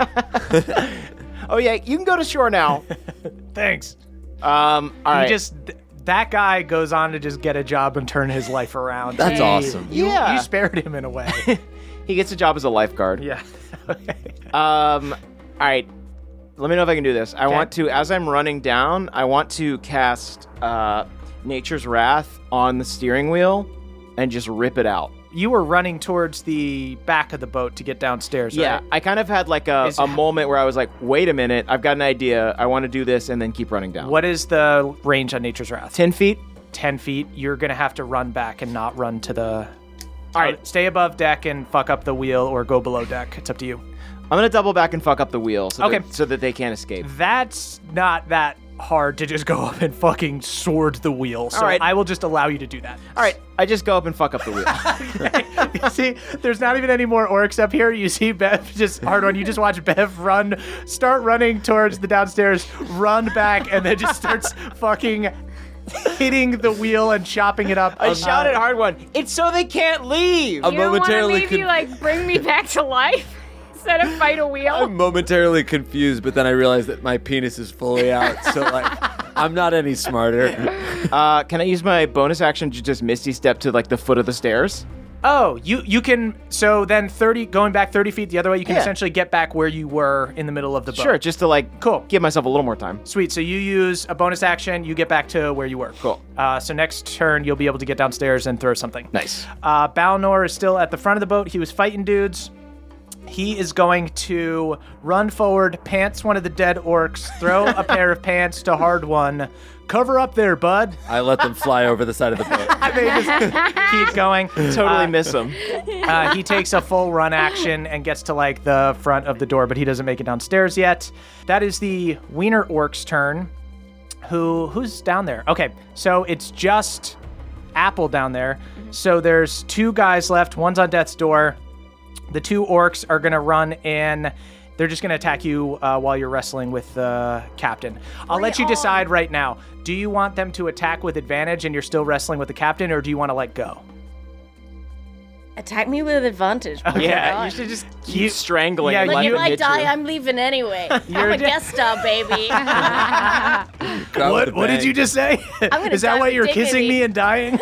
Oh yeah, you can go to shore now.
Thanks.
All right.
That guy goes on to just get a job and turn his life around.
That's awesome.
Yeah.
You spared him in a way.
He gets a job as a lifeguard.
Yeah. Okay.
All right. Let me know if I can do this. I want to, as I'm running down, I want to cast Nature's Wrath on the steering wheel and just rip it out.
You were running towards the back of the boat to get downstairs,
Yeah,
right?
I kind of had like a moment where I was like, wait a minute, I've got an idea. I want to do this and then keep running down.
What is the range on Nature's Wrath?
10 feet?
10 feet. You're going to have to run back and not run to the...
All right.
Stay above deck and fuck up the wheel or go below deck. It's up to you.
I'm going to double back and fuck up the wheel so,
Okay.
so that they can't escape.
That's not that hard to just go up and fucking sword the wheel. So
All right.
I will just allow you to do that.
All right, I just go up and fuck up the wheel.
You see, there's not even any more orcs up here. You see Bev just hard one. You just watch Bev start running towards the downstairs, run back, and then just starts fucking hitting the wheel and chopping it up.
I shouted hard one. It's so they can't leave.
I'm
You don't want to
momentarily
maybe like bring me back to life instead of fight a wheel?
I'm momentarily confused, but then I realize that my penis is fully out, so like I'm not any smarter.
Can I use my bonus action to just Misty step to like the foot of the stairs?
Oh, you can. So then going back 30 feet the other way, you can
Yeah.
essentially get back where you were in the middle of the boat.
Sure, just to like
Cool.
give myself a little more time.
Sweet. So you use a bonus action, you get back to where you were.
Cool.
So next turn, you'll be able to get downstairs and throw something.
Nice.
Balnor is still at the front of the boat. He was fighting dudes. He is going to run forward, pants one of the dead orcs, throw a pair of pants to hard one. Cover up there, bud.
I let them fly over the side of the boat.
They just keep going.
Totally miss him.
He takes a full run action and gets to like the front of the door, but he doesn't make it downstairs yet. That is the Wiener Orc's turn. Who's down there? Okay, so it's just Apple down there. So there's 2 guys left. One's on death's door. The 2 orcs are gonna run in. They're just gonna attack you while you're wrestling with the captain. I'll let you decide right now. Do you want them to attack with advantage and you're still wrestling with the captain, or do you want to let go?
Attack me with advantage.
Yeah, you should just keep strangling.
yeah,
and
Like,
let
if
them
I
hit
die,
you.
I'm leaving anyway. I'm a guest star, baby.
What did you just say?
gonna
Is that
die
why
with
you're kissing
dignity.
me and dying?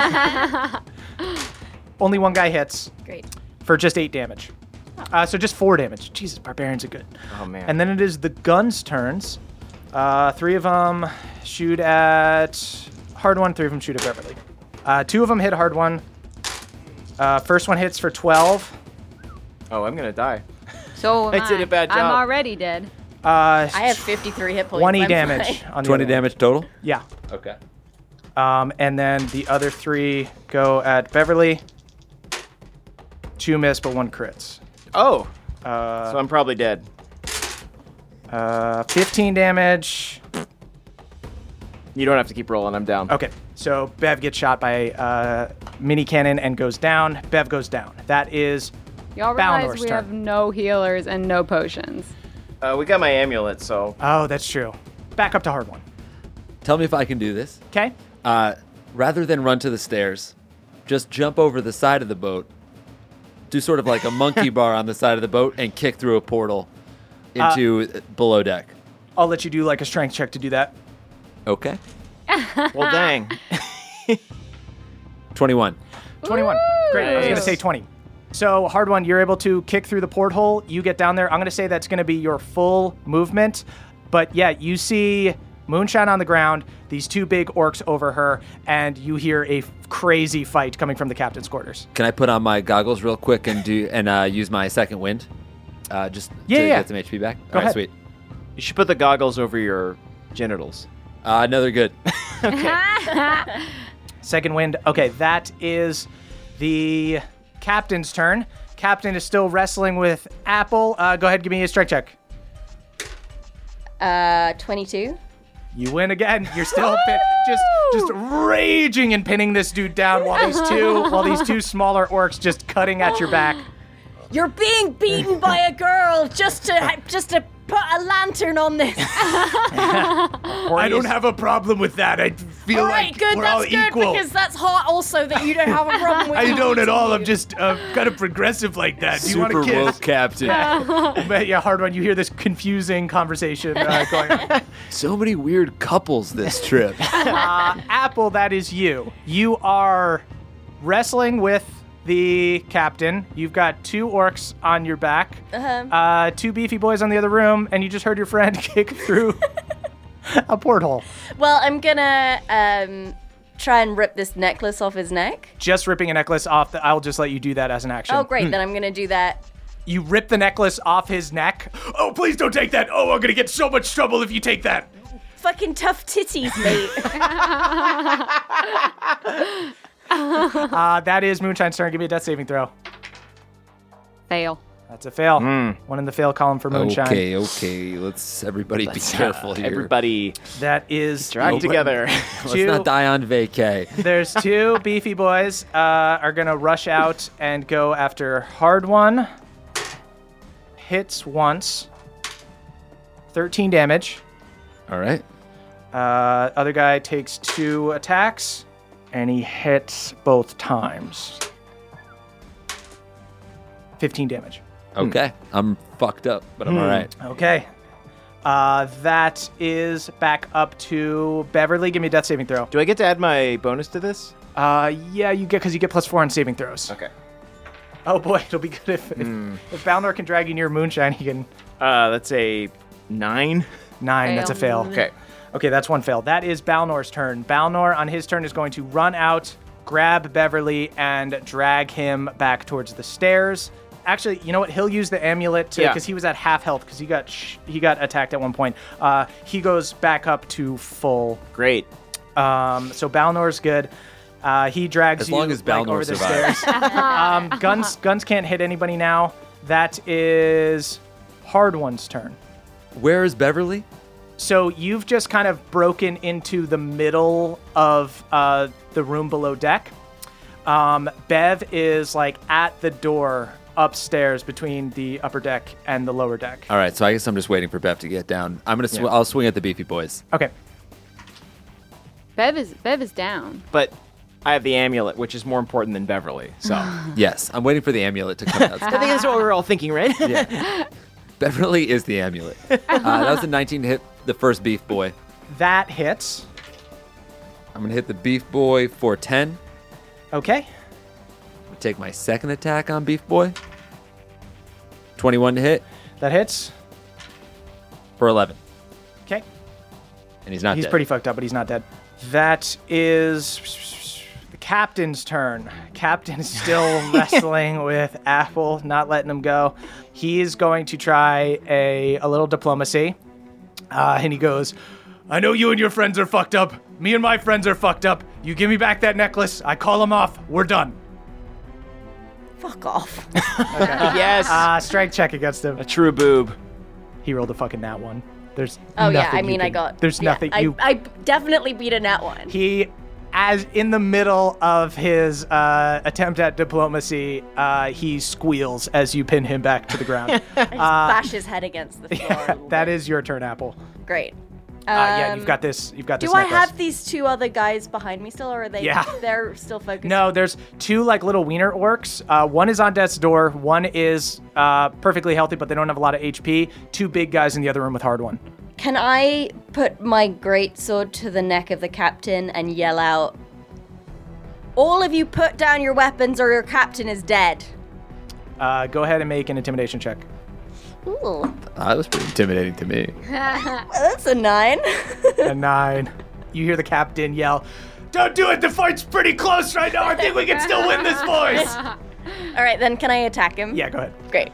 Only one guy hits
Great.
for just 8 damage. So just 4 damage. Jesus, barbarians are good.
Oh man.
And then it is the guns' turns. 3 of them shoot at hard one. 3 of them shoot at Beverly. 2 of them hit hard one. First one hits for 12.
Oh, I'm gonna die.
So am
I did a bad
I'm
job.
already dead.
I have 53 hit points.
20
I'm
damage
fine.
on the
20
other one.
damage total?
Yeah.
Okay.
And then the other 3 go at Beverly. 2 miss, but 1 crits.
Oh. So I'm probably dead.
15 damage.
You don't have to keep rolling. I'm down.
Okay, so Bev gets shot by mini cannon and goes down. Bev goes down. That is
Y'all realize
Balnor's
we
turn.
have no healers and no potions.
We got my amulet, so.
Oh, that's true. Back up to hard one.
Tell me if I can do this.
Okay.
Rather than run to the stairs, just jump over the side of the boat, do sort of like a monkey bar on the side of the boat, and kick through a portal into below deck.
I'll let you do like a strength check to do that.
Okay.
Well, dang.
21.
21. Great. I was going to say 20. So, hard one, you're able to kick through the porthole. You get down there. I'm going to say that's going to be your full movement. But yeah, you see Moonshine on the ground, these 2 big orcs over her, and you hear a crazy fight coming from the captain's quarters.
Can I put on my goggles real quick and use my second wind? Just to get some HP back?
Go ahead.
Sweet.
You should put the goggles over your genitals.
No, they're good.
Second wind. Okay, that is the captain's turn. Captain is still wrestling with Apple. Go ahead, give me a strike check.
22.
You win again. You're still just raging and pinning this dude down while these two smaller orcs just cutting at your back.
You're being beaten by a girl just to put a lantern on this.
I don't have a problem with that. I feel
All right, good. That's good because that's hot. Also, that you don't have a problem with.
I don't at all. I'm
you.
just kind of progressive like that. Do you want
Super
to kiss?
woke captain.
But yeah, hard one. You hear this confusing conversation going on.
So many weird couples this trip.
Apple, that is you. You are wrestling with the captain. You've got 2 orcs on your back, 2 beefy boys on the other room, and you just heard your friend kick through a porthole.
Well, I'm gonna try and rip this necklace off his neck.
Just ripping a necklace off. I'll just let you do that as an action.
Oh, great. Then I'm gonna do that.
You rip the necklace off his neck. Oh, please don't take that. Oh, I'm gonna get so much trouble if you take that.
Fucking tough titties, mate.
That is Moonshine's turn. Give me a death saving throw.
Fail.
That's a fail. One in the fail column for Moonshine.
Okay. Let's everybody be careful here.
Everybody
That is
drag together.
Let's not die on vacay.
There's 2 beefy boys are gonna rush out and go after hard one. Hits once. 13 damage.
All right.
Other guy takes 2 attacks, and he hits both times. 15 damage.
Okay. I'm fucked up, but I'm all right.
Okay. That is back up to Beverly. Give me a death saving throw.
Do I get to add my bonus to this?
Yeah, you get, because you get +4 on saving throws.
Okay.
Oh boy, it'll be good if Balnor can drag you near Moonshine, he can.
That's a 9.
9, that's a fail.
Okay.
Okay, that's 1 fail. That is Balnor's turn. Balnor, on his turn, is going to run out, grab Beverly, and drag him back towards the stairs. Actually, you know what? He'll use the amulet because he was at half health because he got attacked at one point. He goes back up to full.
Great.
So Balnor's good. He drags
As long as Balnor
over the
survives.
stairs. Guns can't hit anybody now. That is Hard One's turn.
Where is Beverly?
So you've just kind of broken into the middle of the room below deck. Bev is like at the door upstairs between the upper deck and the lower deck.
All right, so I guess I'm just waiting for Bev to get down. I'll swing at the beefy boys.
Okay.
Bev is down.
But I have the amulet, which is more important than Beverly. So I
Yes, I'm waiting for the amulet to come out.
think that's what we're all thinking, right?
Yeah. Beverly is the amulet. That was a 19 to hit the first beef boy.
That hits.
I'm going to hit the beef boy for 10.
Okay.
Take my second attack on beef boy. 21 to hit
That hits.
for 11.
Okay.
And he's not
He's
dead.
pretty fucked up, but he's not dead. That is the captain's turn. Captain is still wrestling with Apple, not letting him go. He is going to try a little diplomacy. And he goes, I know you and your friends are fucked up. Me and my friends are fucked up. You give me back that necklace. I call him off. We're done.
Fuck off.
Yes.
Strength check against him.
A true boob.
He rolled a fucking nat one. There's
Oh yeah,
nothing
I
you
mean, I
can-
got.
There's
yeah,
nothing
I,
you.
I definitely beat a nat one.
He, as in the middle of his attempt at diplomacy, he squeals as you pin him back to the ground.
I just bash his head against the floor. a little
That
bit.
is your turn, Apple.
Great.
Yeah, you've got this. You've got this.
Do I
necklace.
have these two other guys behind me still, or are they?
Yeah.
They're still focused.
No, there's two like little wiener orcs. One is on death's door. One is perfectly healthy, but they don't have a lot of HP. Two big guys in the other room with hard one.
Can I put my great sword to the neck of the captain and yell out, "All of you, put down your weapons, or your captain is dead"?
Go ahead and make an intimidation check.
Ooh,
That was pretty intimidating to me.
well, that's a 9.
A 9. You hear the captain yell, "Don't do it! The fight's pretty close right now. I think we can still win this, boys."
All right, then can I attack him?
Yeah, go ahead.
Great.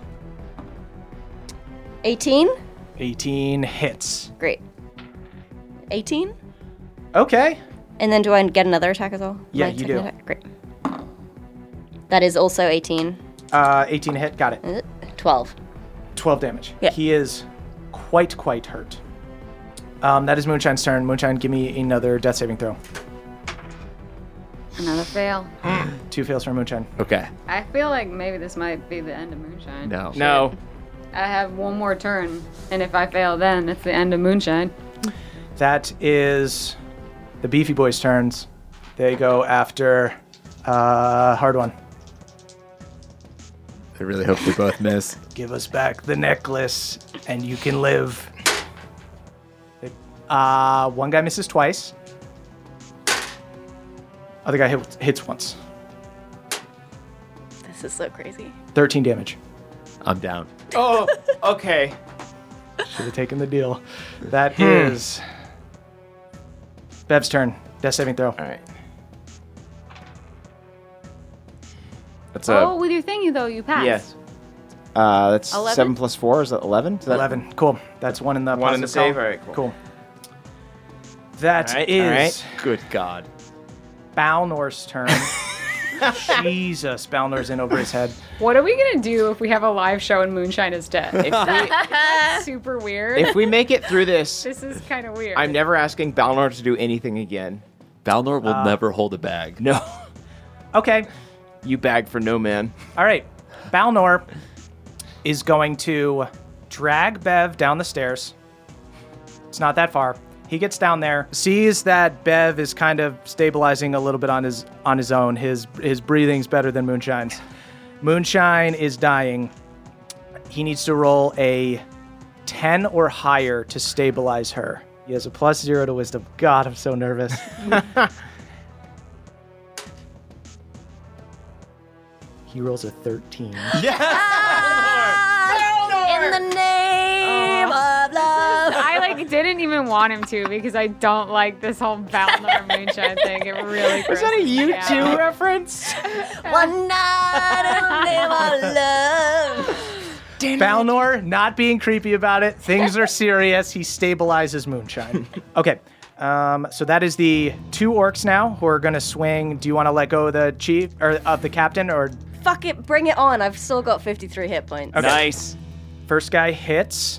18.
18 hits.
Great. 18.
Okay.
And then do I get another attack as well?
Yeah,
My
you
second
do.
attack? Great. That is also 18.
18 hit. Got it.
12.
12 damage.
Yeah.
He is quite hurt. That is Moonshine's turn. Moonshine, give me another death saving throw.
Another fail.
2 fails from Moonshine.
Okay.
I feel like maybe this might be the end of Moonshine.
No.
No.
I have one more turn, and if I fail then, it's the end of Moonshine.
That is the Beefy Boys' turns. They go after hard one.
I really hope they both miss.
Give us back the necklace, and you can live. One guy misses twice. Other guy hits once.
This is so crazy.
13 damage.
I'm down.
Oh, okay.
Should have taken the deal. That is Bev's turn. Death saving throw.
All right. That's
Oh, with your thingy though, you passed.
yes. That's
11?
7 plus 4. Is that 11?
11. Cool. That's one in the
One in the
positive
save?
column.
All right, cool.
That
All right,
is
all right.
Good God.
Balnor's turn. Jesus, Balnor's in over his head.
What are we gonna do if we have a live show and Moonshine is dead?
If
Super weird.
we, if we make it through this,
This is kind of weird.
I'm never asking Balnor to do anything again.
Balnor will never hold a bag.
No.
Okay.
You bag for no man.
All right. Balnor is going to drag Bev down the stairs. It's not that far. He gets down there, sees that Bev is kind of stabilizing a little bit on his own. His breathing's better than Moonshine's. Moonshine is dying. He needs to roll a 10 or higher to stabilize her. He has a +0 to wisdom. God, I'm so nervous. He rolls a 13.
In the name of love.
I didn't even want him to because I don't like this whole Balnor Moonshine thing. It really
Is that a
grosses me out.
U2 reference?
One night in the name of love.
Balnor, not being creepy about it. Things are serious. He stabilizes Moonshine. Okay. So that is the 2 orcs now who are going to swing. Do you want to let go of the chief or of the captain or
Fuck it, bring it on. I've still got 53 hit points.
Okay.
Nice.
first guy hits?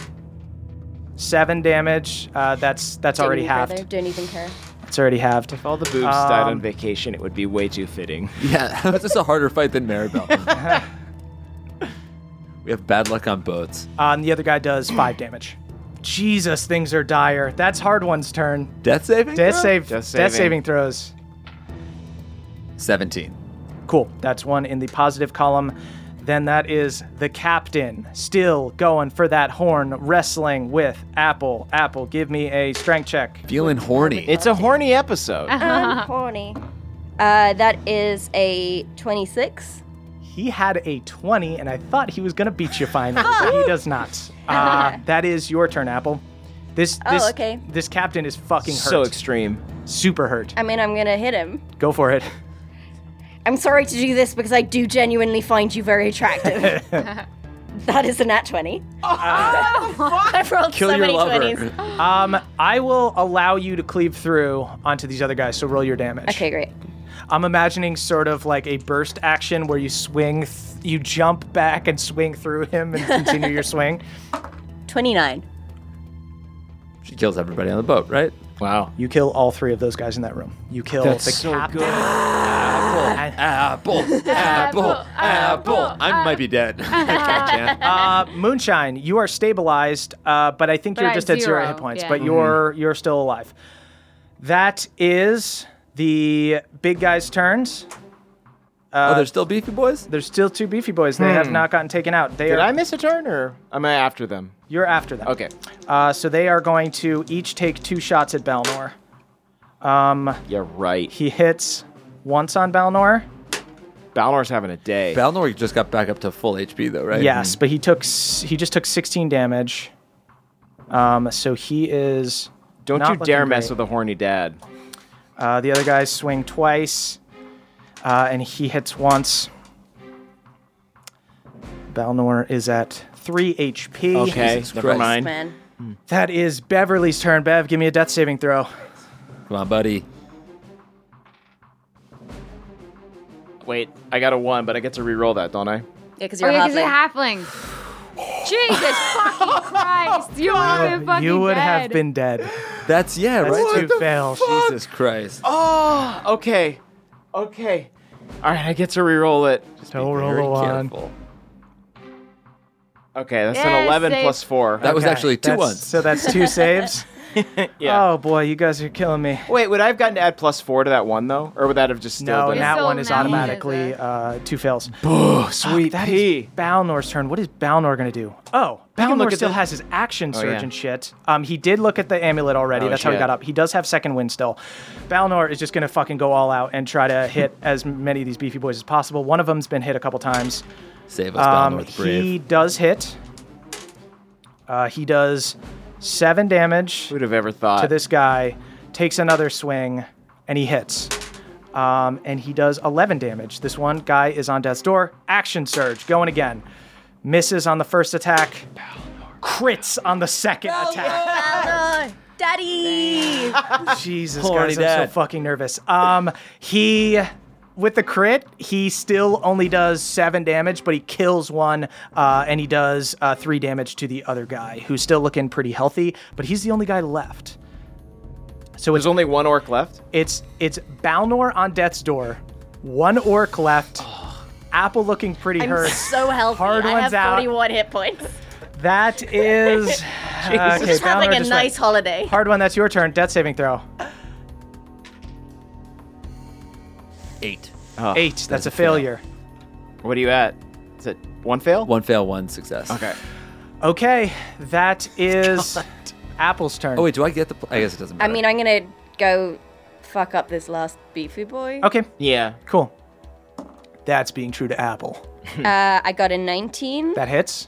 7 damage. That's already halved.
Don't even care.
It's already halved.
If all the boobs died on vacation, it would be way too fitting.
Yeah, that's just a harder fight than Maribel. We have bad luck on boats.
And the other guy does 5 damage. Jesus, things are dire. That's hard one's turn.
Death saving?
Death
throw?
save.
Death
Death
saving.
saving throws.
17.
Cool. That's one in the positive column. Then that is the captain, still going for that horn, wrestling with Apple. Apple, give me a strength check.
Feeling horny.
It's a horny episode.
I'm horny. That is a 26.
He had a 20, and I thought he was going to beat you finally, but he does not. That is your turn, Apple. This captain is fucking hurt.
So extreme.
Super hurt.
I mean, I'm going to hit him.
Go for it.
I'm sorry to do this because I do genuinely find you very attractive. That is a nat 20. I've rolled
Kill
so
your
many
lover.
20s.
I will allow you to cleave through onto these other guys, so roll your damage.
Okay, great.
I'm imagining sort of like a burst action where you swing, you jump back and swing through him and continue your swing.
29.
She kills everybody on the boat, right?
Wow.
You kill all three of those guys in that room. You kill
That's
the
so
captain.
good.
Apple. I might be dead. I can't.
Moonshine, you are stabilized, but I think
But
you're
I have
just at 0
0,
hit points.
yeah.
But you're still alive. That is the big guys' turns.
There's still beefy boys?
There's still 2 beefy boys. They have not gotten taken out.
Did I miss a turn, or am I after them?
You're after them.
Okay.
So they are going to each take 2 shots at Balnor.
Yeah, right.
He hits once on Balnor.
Balnor's having a day.
Balnor just got back up to full HP, though, right?
Yes, but he just took 16 damage. So he is.
Don't
not
you dare
looking
mess
great.
with a horny dad.
The other guys swing twice, and he hits once. Balnor is at 3 HP.
Okay,
Jesus
never
Christ.
mind.
Man.
That is Beverly's turn. Bev, give me a death saving throw.
Come on, buddy.
Wait, I got a 1, but I get to re-roll that, don't I?
Yeah, because
Oh,
you're
yeah,
a
because
halfling.
it's a halfling. Jesus fucking Christ. You would have been fucking
You would
dead.
have been dead.
That's,
That's
right?
2 fails.
Jesus Christ.
Oh, okay. Okay. All right, I get to re-roll it.
Don't roll
Very
a 1.
careful.
Okay, that's
Yeah,
an 11
save.
plus 4.
That was actually 2
that's-
ones.
So that's 2 saves.
Yeah.
Oh boy, you guys are killing me.
Wait, would I have gotten to add plus 4 to that one, though? Or would that have just still
No,
been...
that
still
one is
now
automatically
is
2 fails.
Sweet
That
pea.
is Balnor's turn. What is Balnor going to do? Oh,
can look
Balnor
at
still
the-
has his action surge
yeah.
and shit. He did look at the amulet already.
Oh,
That's how he
shit.
got up. He does have second wind still. Balnor is just going to fucking go all out and try to hit as many of these beefy boys as possible. One of them's been hit a couple times.
Save us, Balnor the Brave.
He does hit. He does 7 damage
Who'd have ever thought?
to this guy, takes another swing, and he hits. And he does 11 damage. This one guy is on death's door. Action surge, going again. Misses on the first attack. Crits on the second attack.
Balnor! Daddy!
Jesus,
Horny
guys, I'm
dad.
so fucking nervous. With the crit, he still only does 7 damage, but he kills one, and he does 3 damage to the other guy, who's still looking pretty healthy, but he's the only guy left. So
There's only 1 orc left?
it's Balnor on death's door, 1 orc left, Apple looking pretty
I'm
hurt.
so healthy.
Hard
I
one's
have
out.
41 hit points.
That is okay.
Just have
Balnor
like a
just
nice
went.
holiday.
Hard one. That's your turn. Death saving throw.
8.
Oh,
8. That's a
fail.
failure.
What are you at? Is it 1 fail?
1 fail, 1 success.
Okay.
Okay, that is Apple's turn.
Oh, wait, do I get the... I guess it doesn't
I
matter.
mean, I'm gonna go fuck up this last beefy boy.
Okay,
Yeah.
cool. That's being true to Apple.
I got a 19
That hits.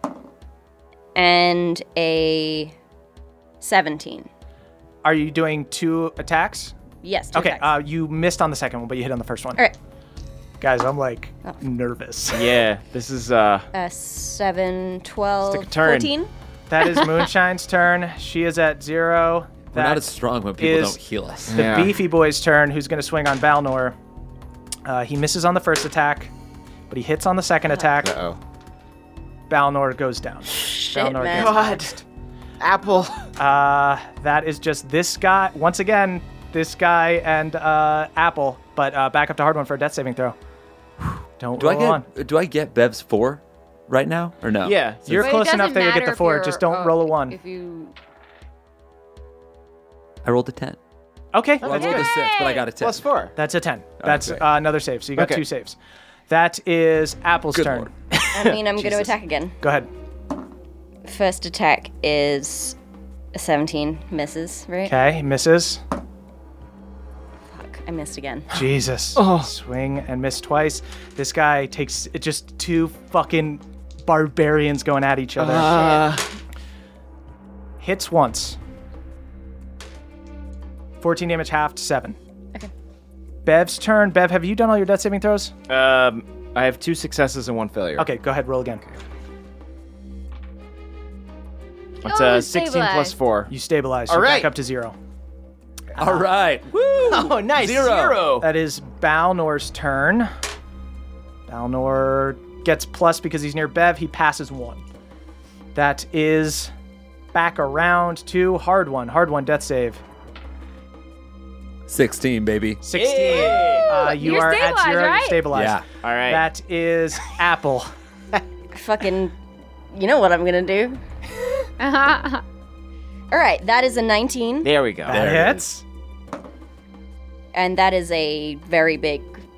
and a 17.
Are you doing 2 attacks?
Yes. two
Okay,
attacks.
you missed on the second one, but you hit on the first one.
All right.
Guys, I'm like nervous.
Yeah, this is,
7, 12,
Stick a turn.
14.
That is Moonshine's turn. She is at 0.
We're not
That
as strong when people
is
don't heal us.
the
Yeah.
beefy boy's turn, who's going to swing on Balnor. He misses on the first attack, but he hits on the second attack.
Uh-oh.
Balnor goes down.
Shit,
Balnor
man.
gets
God. Apple.
That is just this guy. Once again, this guy and Apple. But back up to hard one for a death saving throw. Don't
Do
roll on.
I get Bev's 4 right now, or no?
Yeah.
You're
But it
close enough
doesn't
that you'll get
matter
the
if
4.
you're-
Just don't roll a 1.
If you...
I rolled a 10.
Okay,
Well, I
that's
rolled a
good.
6, but I got a 10.
+4.
That's a 10. That's
Okay.
another save. So you got
Okay.
2 saves. That is Apple's
Good
turn.
lord.
I mean, I'm going to attack again.
Go ahead.
First attack is a 17. Misses, right?
Okay, misses.
Fuck, I missed again.
Jesus. Swing and miss twice. This guy takes just 2 fucking barbarians going at each other. Hits once. 14 damage, halved, 7.
Okay.
Bev's turn. Bev, have you done all your death saving throws?
I have 2 successes and 1 failure.
Okay, go ahead, roll again.
It's
Oh,
16
stabilize.
plus 4.
You stabilize.
All
You're
right.
back up to 0.
All right. Woo!
Oh, nice. 0.
That is Balnor's turn. Balnor gets plus because he's near Bev. He passes 1. That is back around to Hard One. Hard One, death save.
16, baby.
16. You
You're
are at
stabilized,
0. You're
right?
stabilized.
Yeah.
All right.
That is Apple.
Fucking, you know what I'm going to do. All right, that is a 19,
There we go.
That hits.
and that is a very big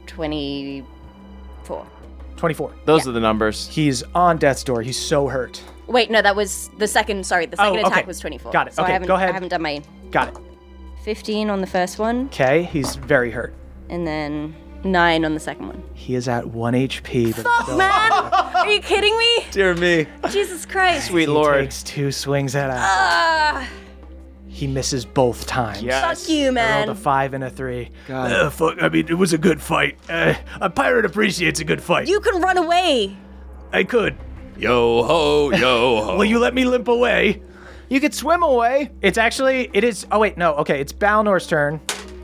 24.
24.
Those are the numbers.
He's on death's door. He's so hurt.
Wait, no, that was the second. Sorry, the second
Oh,
attack
okay.
was 24.
Got it.
So
Okay,
I haven't,
go ahead.
I haven't done my
Got it.
15 on the first one,
Okay, he's very hurt.
and then 9 on the second one.
He is at 1 HP. But
Fuck,
still-
man! Are you kidding me?
Dear me.
Jesus Christ!
Sweet
He
lord.
takes 2 swings at Apple.
Ah,
He misses both times.
Yes.
fuck you,
I rolled a
man.
5 and a 3.
God.
Fuck, I mean, it was a good fight. A pirate appreciates a good fight.
You can run away.
I could.
Yo ho, yo ho.
Will you let me limp away?
You could swim away.
It is, oh wait, no, okay, it's Balnor's turn.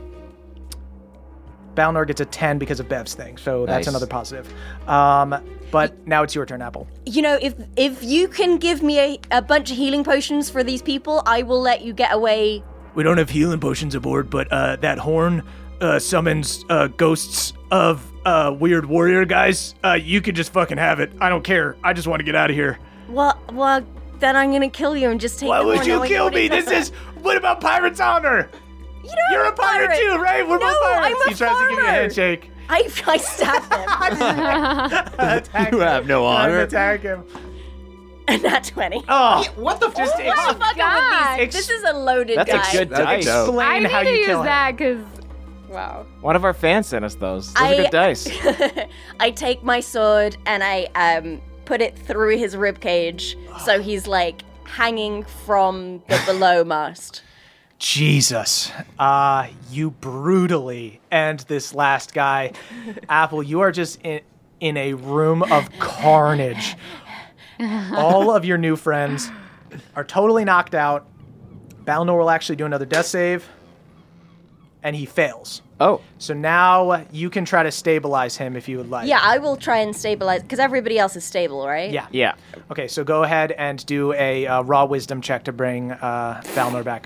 Balnor gets a 10 because of Bev's thing, so that's
Nice.
another positive. But now it's your turn, Apple.
You know, if you can give me a bunch of healing potions for these people, I will let you get away.
We don't have healing potions aboard, but that horn summons ghosts of weird warrior guys. You can just fucking have it. I don't care. I just want to get out of here.
Well, then I'm gonna kill you and just take.
Why
the
would
horn
you
knowing
kill
what
me?
it
This
does.
is, what about pirate's honor?
You know,
You're
I'm
a pirate too, right? We're
no,
both pirates.
I'm a
He tries to give you a
farmer.
handshake.
I stabbed him.
You have no honor.
Attack him.
And not 20.
Oh,
What the
just
I'm fucking with
God.
these. This is a loaded
That's
guy.
a good dice.
dope.
explain
I
how
need to
you
use
kill him.
that because, wow.
One of our fans sent us those. Those are good dice.
I take my sword and I put it through his rib cage, so he's like hanging from the below mast.
Jesus. You brutally end this last guy. Apple, you are just in a room of carnage. All of your new friends are totally knocked out. Balnor will actually do another death save, and he fails.
Oh.
So now you can try to stabilize him if you would like.
Yeah, I will try and stabilize because everybody else is stable, right?
Yeah.
Yeah.
Okay, so go ahead and do a raw wisdom check to bring Balnor back.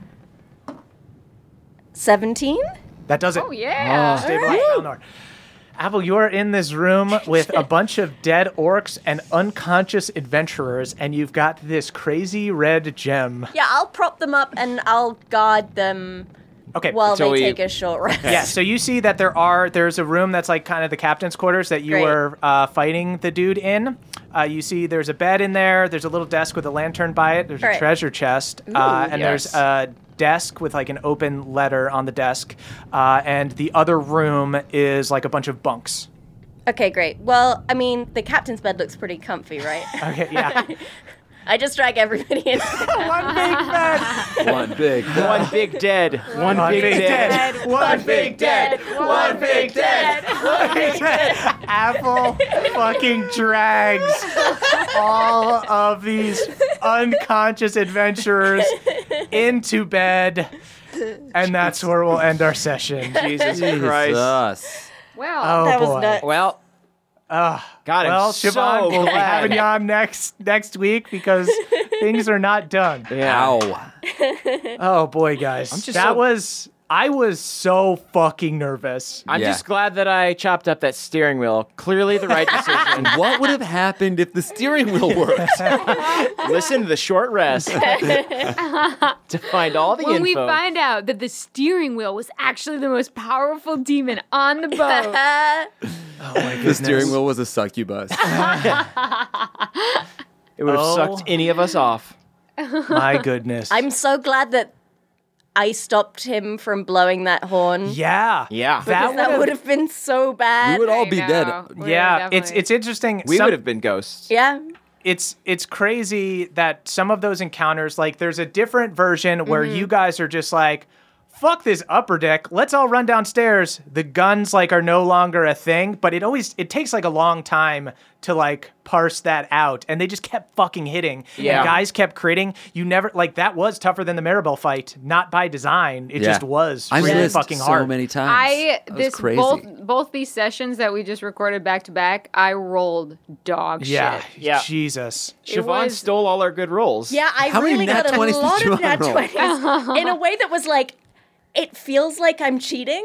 17?
That does it.
Oh, yeah.
Stabilize Balnor. Apple, you are in this room with a bunch of dead orcs and unconscious adventurers, and you've got this crazy red gem.
Yeah, I'll prop them up and I'll guard them
Okay.
while
Until
they
we-
take a short rest.
Yeah, so you see that there's a room that's like kind of the captain's quarters that you
Great.
were fighting the dude in. You see there's a bed in there. There's a little desk with a lantern by it. There's a
Right.
treasure chest. And
Yes.
there's a desk with like an open letter on the desk. And the other room is like a bunch of bunks.
Okay, great. Well, I mean, the captain's bed looks pretty comfy, right?
Okay, yeah.
I just drag everybody in.
One big bed.
One big.
One big dead. One big dead.
One big dead. One big dead. One big dead. Apple fucking drags all of these unconscious adventurers into bed. And that's where we'll end our session.
Jesus Christ.
Jesus.
Well,
Oh,
That was
boy.
nuts.
Well, God,
Well,
I'm so
Siobhan, we'll be
glad.
having you on next week because things are not done.
Yeah.
Ow.
Oh boy, guys,
just
that
so-
was I was so fucking nervous.
I'm just glad that I chopped up that steering wheel. Clearly the right decision.
What would have happened if the steering wheel worked?
Listen to the short rest to find all the
When
info.
we find out that the steering wheel was actually the most powerful demon on the boat.
Oh my
The
goodness.
steering wheel was a succubus.
It would have
Oh.
sucked any of us off.
My goodness.
I'm so glad that I stopped him from blowing that horn.
Yeah.
Yeah.
That would have been so bad.
We would all be
I
dead.
know. We
Yeah,
would
it's
definitely-
interesting.
We would have been ghosts.
Yeah.
It's crazy that some of those encounters, like there's a different version where you guys are just like, fuck this upper deck, let's all run downstairs. The guns like are no longer a thing, but it takes like a long time to like parse that out, and they just kept fucking hitting.
Yeah.
And guys kept critting. You never like that was tougher than the Maribel fight, not by design. It just was
I
really
missed
fucking
so
hard.
many times. That was crazy.
both these sessions that we just recorded back to back, I rolled dog
Yeah.
shit.
Yeah.
Jesus.
Siobhan
was-
stole all our good rolls.
Yeah, I
How many
really
nat
got a
20s did
lot
you
of nat
roll?
20s in a way that was like, it feels like I'm cheating,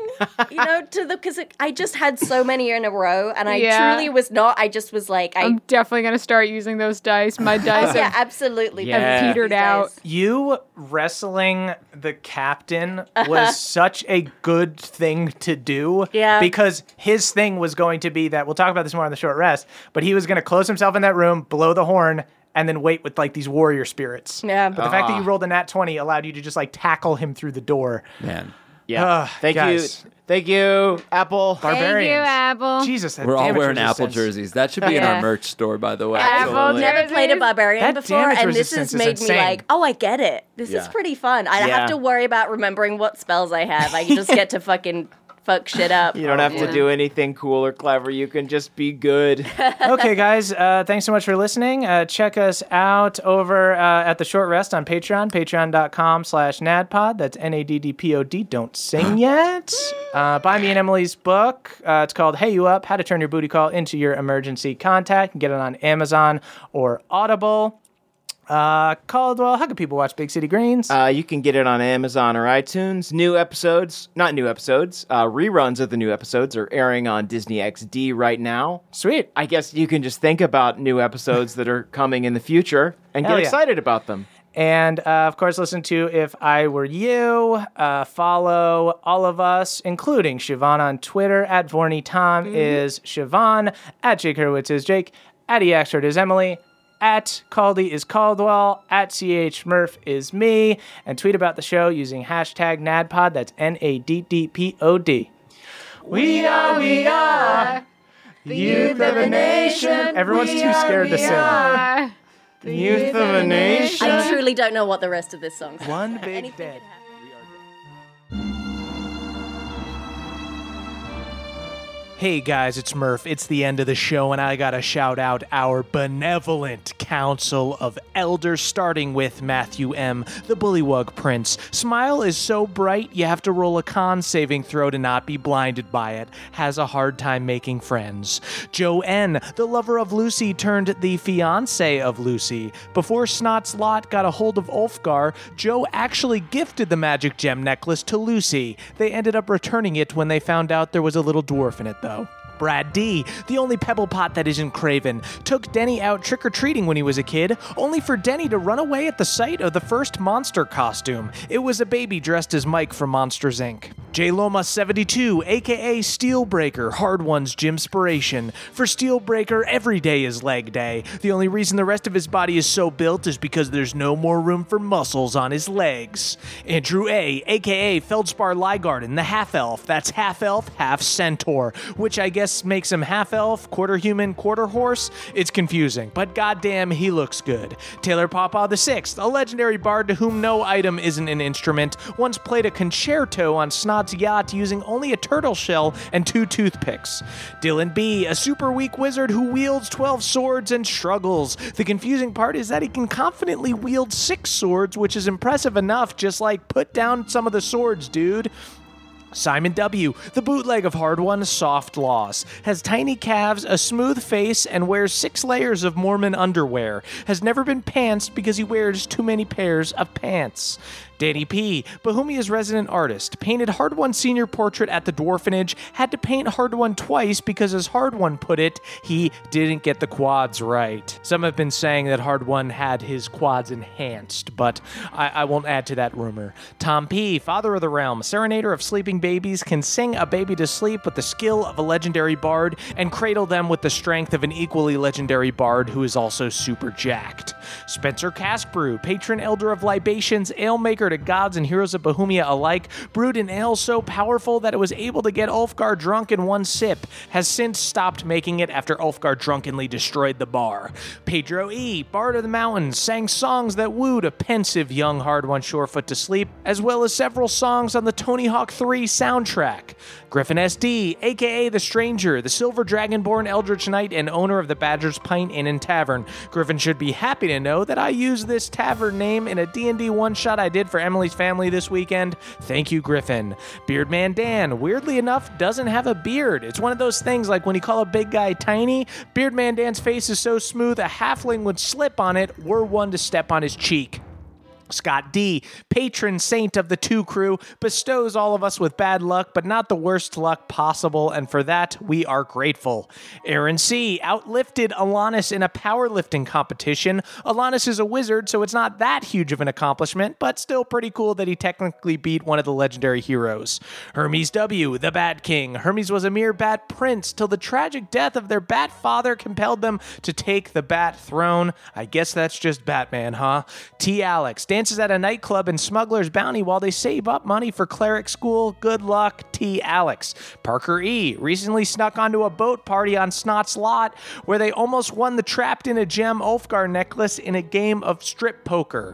because I just had so many in a row, and I
Yeah.
truly was not. I just was like,
I'm definitely going to start using those dice. My dice
yeah,
have
absolutely.
Yeah.
petered
These
out.
days.
You wrestling the captain was such a good thing to do.
Yeah.
Because his thing was going to be that, we'll talk about this more on the short rest, but he was going to close himself in that room, blow the horn, and then wait with like these warrior spirits.
Yeah.
But the fact that you rolled a nat 20 allowed you to just like tackle him through the door.
Man.
Yeah. Thank
guys.
you. Thank you, Apple.
Thank you,
Barbarians.
Apple.
Jesus, that
We're all
damage
wearing Apple
resistance.
jerseys. That should be in
Yeah.
our merch store, by the way.
Apple
I've never played a
jerseys.
barbarian
That
before,
damage
and this
resistance
has
is
made me
insane.
like, oh, I get it. This is
Yeah.
pretty fun. I don't
Yeah.
have to worry about remembering what spells I have. I just get to fucking fuck shit up.
You don't have to do anything cool or clever. You can just be good.
Okay, guys, thanks so much for listening. Check us out over at The Short Rest on Patreon, patreon.com/NADPOD. That's NADDPOD. Don't sing yet. Buy me and Emily's book. It's called Hey You Up, How to Turn Your Booty Call into Your Emergency Contact. You can get it on Amazon or Audible. Caldwell, how can people watch Big City Greens?
You can get it on Amazon or iTunes. Reruns of the new episodes are airing on Disney XD right now.
Sweet.
I guess you can just think about new episodes that are coming in the future and
Hell
get
yeah.
excited about them.
And, of course, listen to If I Were You. Follow all of us, including Siobhan on Twitter. At Vorney Tom is Siobhan. At Jake Hurwitz is Jake. At EXert is Emily. At Caldy is Caldwell. At CH Murph is me. And tweet about the show using hashtag NADPOD. That's NADDPOD. We are the youth of a nation. Everyone's too scared to sing.
The youth of a nation.
I truly don't know what the rest of this song is.
One big
Anything
dead.
could happen.
Hey guys, it's Murph. It's the end of the show, and I gotta shout out our benevolent council of elders, starting with Matthew M., the Bullywug Prince. Smile is so bright, you have to roll a con saving throw to not be blinded by it. Has a hard time making friends. Joe N., the lover of Lucy turned the fiancé of Lucy. Before Snot's Lot got a hold of Ulfgar, Joe actually gifted the magic gem necklace to Lucy. They ended up returning it when they found out there was a little dwarf in it, though. Brad D., the only pebble pot that isn't craven, took Denny out trick-or-treating when he was a kid, only for Denny to run away at the sight of the first monster costume. It was a baby dressed as Mike from Monsters, Inc. J. Loma 72, aka Steelbreaker, Hard One's Gymspiration. For Steelbreaker, every day is leg day. The only reason the rest of his body is so built is because there's no more room for muscles on his legs. Andrew A., aka Feldspar Lygarden, the half-elf. That's half-elf, half-centaur, which I guess makes him half-elf, quarter-human, quarter-horse. It's confusing, but goddamn, he looks good. Taylor Pawpaw VI, a legendary bard to whom no item isn't an instrument, once played a concerto on Snot's yacht using only a turtle shell and 2 toothpicks. Dylan B., a super weak wizard who wields 12 swords and struggles. The confusing part is that he can confidently wield 6 swords, which is impressive enough, just like, put down some of the swords, dude. Simon W., the bootleg of Hard One, Soft Loss, has tiny calves, a smooth face, and wears 6 layers of Mormon underwear. Has never been pantsed because he wears too many pairs of pants. Danny P., Bohemia's resident artist, painted Hard One Sr. portrait at the Dwarfenage, had to paint Hard One twice because, as Hard One put it, he didn't get the quads right. Some have been saying that Hard One had his quads enhanced, but I won't add to that rumor. Tom P., Father of the Realm, serenader of sleeping babies, can sing a baby to sleep with the skill of a legendary bard and cradle them with the strength of an equally legendary bard who is also super jacked. Spencer Caskbrew, patron elder of libations, ale maker to gods and heroes of Bohemia alike, brewed an ale so powerful that it was able to get Ulfgar drunk in one sip, has since stopped making it after Ulfgar drunkenly destroyed the bar. Pedro E., bard of the mountains, sang songs that wooed a pensive young Hard One Surefoot to sleep, as well as several songs on the Tony Hawk 3 soundtrack. Griffin SD, aka The Stranger, the Silver Dragonborn Eldritch Knight and owner of the Badger's Pint Inn and Tavern. Griffin should be happy to know that I used this tavern name in a D&D one-shot I did for Emily's family this weekend. Thank you, Griffin. Beardman Dan, weirdly enough, doesn't have a beard. It's one of those things like when you call a big guy tiny, Beardman Dan's face is so smooth a halfling would slip on it were one to step on his cheek. Scott D., patron saint of the Two Crew, bestows all of us with bad luck, but not the worst luck possible, and for that, we are grateful. Aaron C. outlifted Alanis in a powerlifting competition. Alanis is a wizard, so it's not that huge of an accomplishment, but still pretty cool that he technically beat one of the legendary heroes. Hermes W., the Bat King. Hermes was a mere bat prince till the tragic death of their bat father compelled them to take the bat throne. I guess that's just Batman, huh? T. Alex dances at a nightclub in Smuggler's Bounty while they save up money for cleric school. Good luck, T. Alex. Parker E. recently snuck onto a boat party on Snot's Lot where they almost won the trapped in a gem Ulfgar necklace in a game of strip poker.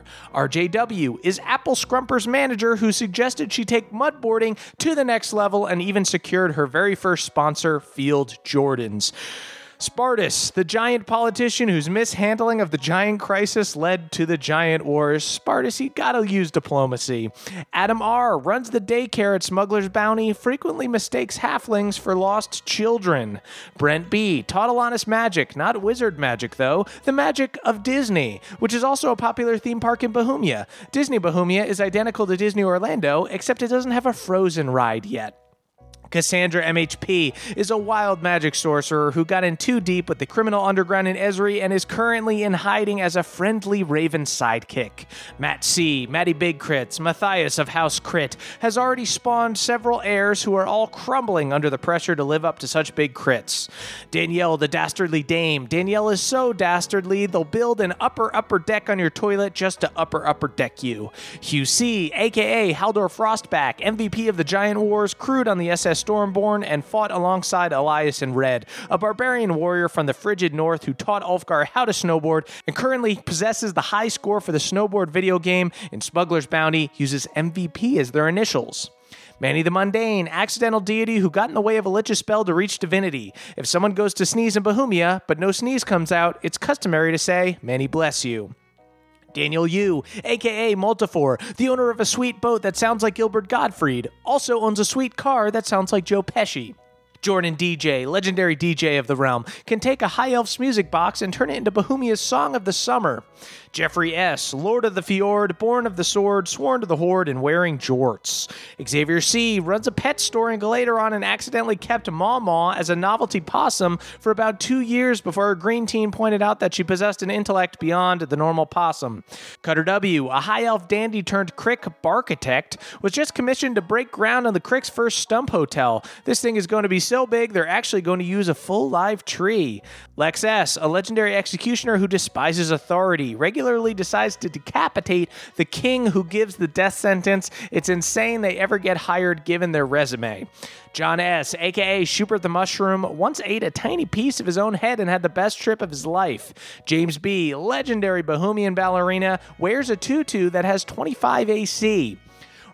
RJW is Apple Scrumper's manager who suggested she take mudboarding to the next level and even secured her very first sponsor, Field Jordans. Spartus, the giant politician whose mishandling of the giant crisis led to the giant wars. Spartus, you gotta use diplomacy. Adam R. runs the daycare at Smuggler's Bounty, frequently mistakes halflings for lost children. Brent B. taught Alanis magic, not wizard magic though, the magic of Disney, which is also a popular theme park in Bohemia. Disney Bohemia is identical to Disney Orlando, except it doesn't have a Frozen ride yet. Cassandra MHP is a wild magic sorcerer who got in too deep with the criminal underground in Esri and is currently in hiding as a friendly raven sidekick. Matt C., Matty Big Crits, Matthias of House Crit, has already spawned several heirs who are all crumbling under the pressure to live up to such big crits. Danielle, the Dastardly Dame. Danielle is so dastardly, they'll build an upper deck on your toilet just to upper deck you. Hugh C., aka Haldor Frostback, MVP of the Giant Wars, crewed on the SS Stormborn and fought alongside Elias in Red, a barbarian warrior from the frigid north who taught Ulfgar how to snowboard and currently possesses the high score for the snowboard video game in Smuggler's Bounty, uses MVP as their initials. Manny the Mundane, accidental deity who got in the way of a lich's spell to reach divinity. If someone goes to sneeze in Bohemia, but no sneeze comes out, it's customary to say, Manny bless you. Daniel Yu, aka Multifor, the owner of a sweet boat that sounds like Gilbert Gottfried, also owns a sweet car that sounds like Joe Pesci. Jordan DJ, legendary DJ of the realm, can take a High Elf's music box and turn it into Bohemia's Song of the Summer. Jeffrey S., Lord of the Fjord, born of the sword, sworn to the horde, and wearing jorts. Xavier C. runs a pet store in Galateron and accidentally kept Maw as a novelty possum for about 2 years before her green teen pointed out that she possessed an intellect beyond the normal possum. Cutter W., a high elf dandy turned Crick barchitect, was just commissioned to break ground on the Crick's first stump hotel. This thing is going to be so big they're actually going to use a full live tree. Lex S., a legendary executioner who despises authority, regularly decides to decapitate the king who gives the death sentence. It's insane they ever get hired given their resume. John S., aka Schubert the Mushroom, once ate a tiny piece of his own head and had the best trip of his life. James B., legendary Bohemian ballerina, wears a tutu that has 25 AC.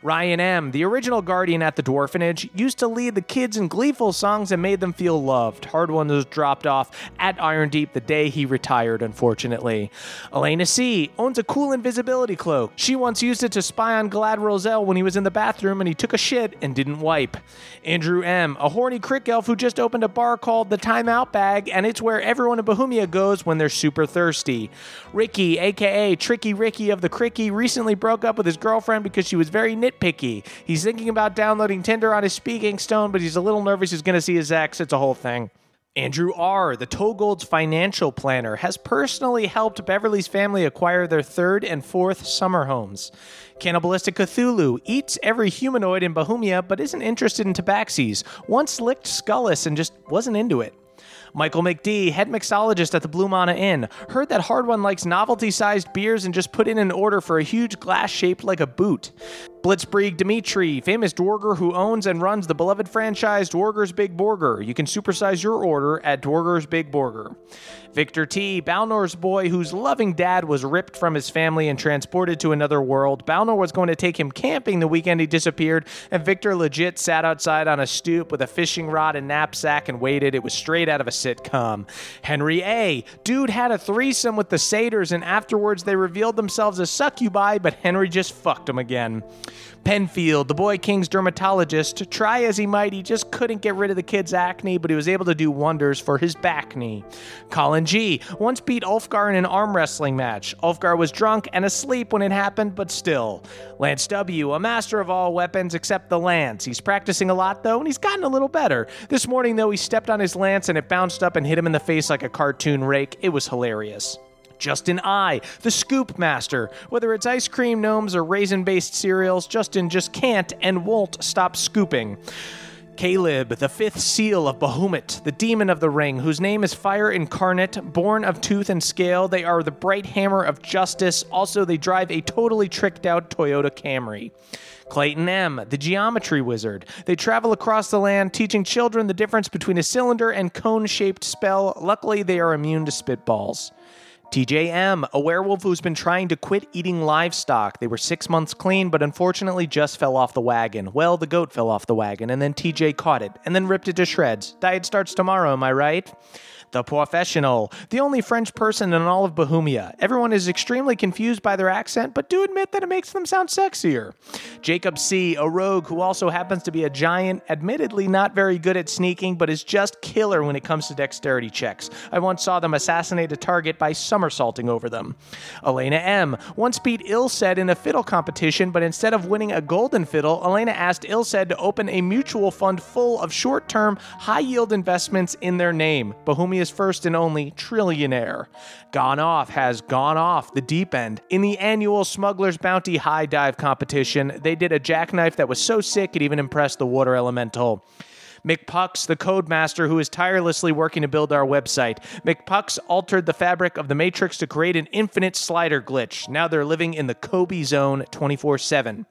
Ryan M., the original guardian at the Dwarfenage, used to lead the kids in gleeful songs and made them feel loved. Hard One was dropped off at Iron Deep the day he retired, unfortunately. Elena C. owns a cool invisibility cloak. She once used it to spy on Glad Roselle when he was in the bathroom and he took a shit and didn't wipe. Andrew M., a horny crick elf who just opened a bar called the Time Out Bag, and it's where everyone in Bohemia goes when they're super thirsty. Ricky, aka Tricky Ricky of the Cricky, recently broke up with his girlfriend because she was very nitpicky. He's thinking about downloading Tinder on his speaking stone, but he's a little nervous he's going to see his ex. It's a whole thing. Andrew R., the Togold's financial planner, has personally helped Beverly's family acquire their third and fourth summer homes. Cannibalistic Cthulhu eats every humanoid in Bohemia but isn't interested in tabaxis. Once licked Skullis and just wasn't into it. Michael McD, head mixologist at the Blue Mana Inn, heard that Hard One likes novelty-sized beers and just put in an order for a huge glass shaped like a boot. Blitzkrieg Dimitri, famous Dwarger who owns and runs the beloved franchise Dwarger's Big Burger. You can supersize your order at Dwarger's Big Burger. Victor T, Balnor's boy whose loving dad was ripped from his family and transported to another world. Balnor was going to take him camping the weekend he disappeared, and Victor legit sat outside on a stoop with a fishing rod and knapsack and waited. It was straight out of a sitcom. Henry A, dude had a threesome with the satyrs, and afterwards they revealed themselves as succubi, but Henry just fucked them again. Penfield, the boy king's dermatologist, try as he might, he just couldn't get rid of the kid's acne, but he was able to do wonders for his back knee. Colin G once beat Ulfgar in an arm wrestling match. Ulfgar was drunk and asleep when it happened, but still. Lance W, a master of all weapons except the lance. He's practicing a lot, though, and he's gotten a little better. This morning, though, he stepped on his lance and it bounced up and hit him in the face like a cartoon rake. It was hilarious. Justin I, the scoop master. Whether it's ice cream, gnomes, or raisin-based cereals, Justin just can't and won't stop scooping. Caleb, the fifth seal of Bahamut, the demon of the ring, whose name is Fire Incarnate, born of tooth and scale. They are the bright hammer of justice. Also, they drive a totally tricked-out Toyota Camry. Clayton M, the geometry wizard. They travel across the land, teaching children the difference between a cylinder and cone-shaped spell. Luckily, they are immune to spitballs. TJM, a werewolf who's been trying to quit eating livestock. They were 6 months clean, but unfortunately just fell off the wagon. Well, the goat fell off the wagon, and then TJ caught it, and then ripped it to shreds. Diet starts tomorrow, am I right? The Professional, the only French person in all of Bohemia. Everyone is extremely confused by their accent, but do admit that it makes them sound sexier. Jacob C, a rogue who also happens to be a giant, admittedly not very good at sneaking, but is just killer when it comes to dexterity checks. I once saw them assassinate a target by somersaulting over them. Elena M once beat Ilsed in a fiddle competition, but instead of winning a golden fiddle, Elena asked Ilsed to open a mutual fund full of short-term, high-yield investments in their name. Bohemia's first and only trillionaire. Gone Off has gone off the deep end. In the annual Smuggler's Bounty high dive competition, they did a jackknife that was so sick it even impressed the water elemental. McPucks, the codemaster who is tirelessly working to build our website. McPucks altered the fabric of the Matrix to create an infinite slider glitch. Now they're living in the Kobe zone 24/7.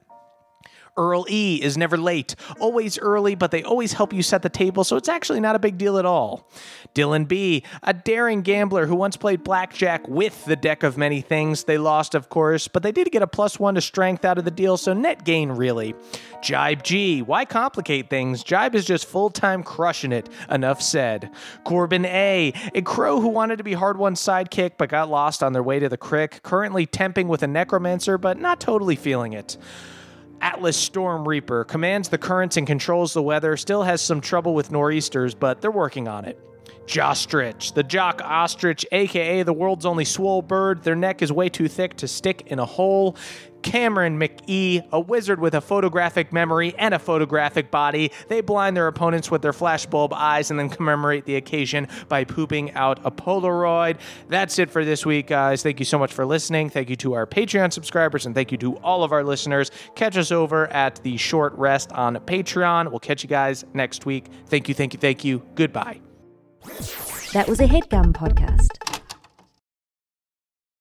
Earl E is never late, always early, but they always help you set the table, so it's actually not a big deal at all. Dylan B, a daring gambler who once played blackjack with the deck of many things. They lost, of course, but they did get a +1 to strength out of the deal, so net gain, really. Jibe G, why complicate things? Jibe is just full-time crushing it. Enough said. Corbin A crow who wanted to be Hard One's sidekick, but got lost on their way to the crick. Currently temping with a necromancer, but not totally feeling it. Atlas Storm Reaper commands the currents and controls the weather, still has some trouble with nor'easters, but they're working on it. Jostrich, the jock ostrich, aka the world's only swole bird. Their neck is way too thick to stick in a hole. Cameron McE, a wizard with a photographic memory and a photographic body. They blind their opponents with their flashbulb eyes and then commemorate the occasion by pooping out a Polaroid. That's it for this week, guys. Thank you so much for listening. Thank you to our Patreon subscribers, and thank you to all of our listeners. Catch us over at the Short Rest on Patreon. We'll catch you guys next week. Thank you, thank you, thank you. Goodbye.
That was a HeadGum podcast.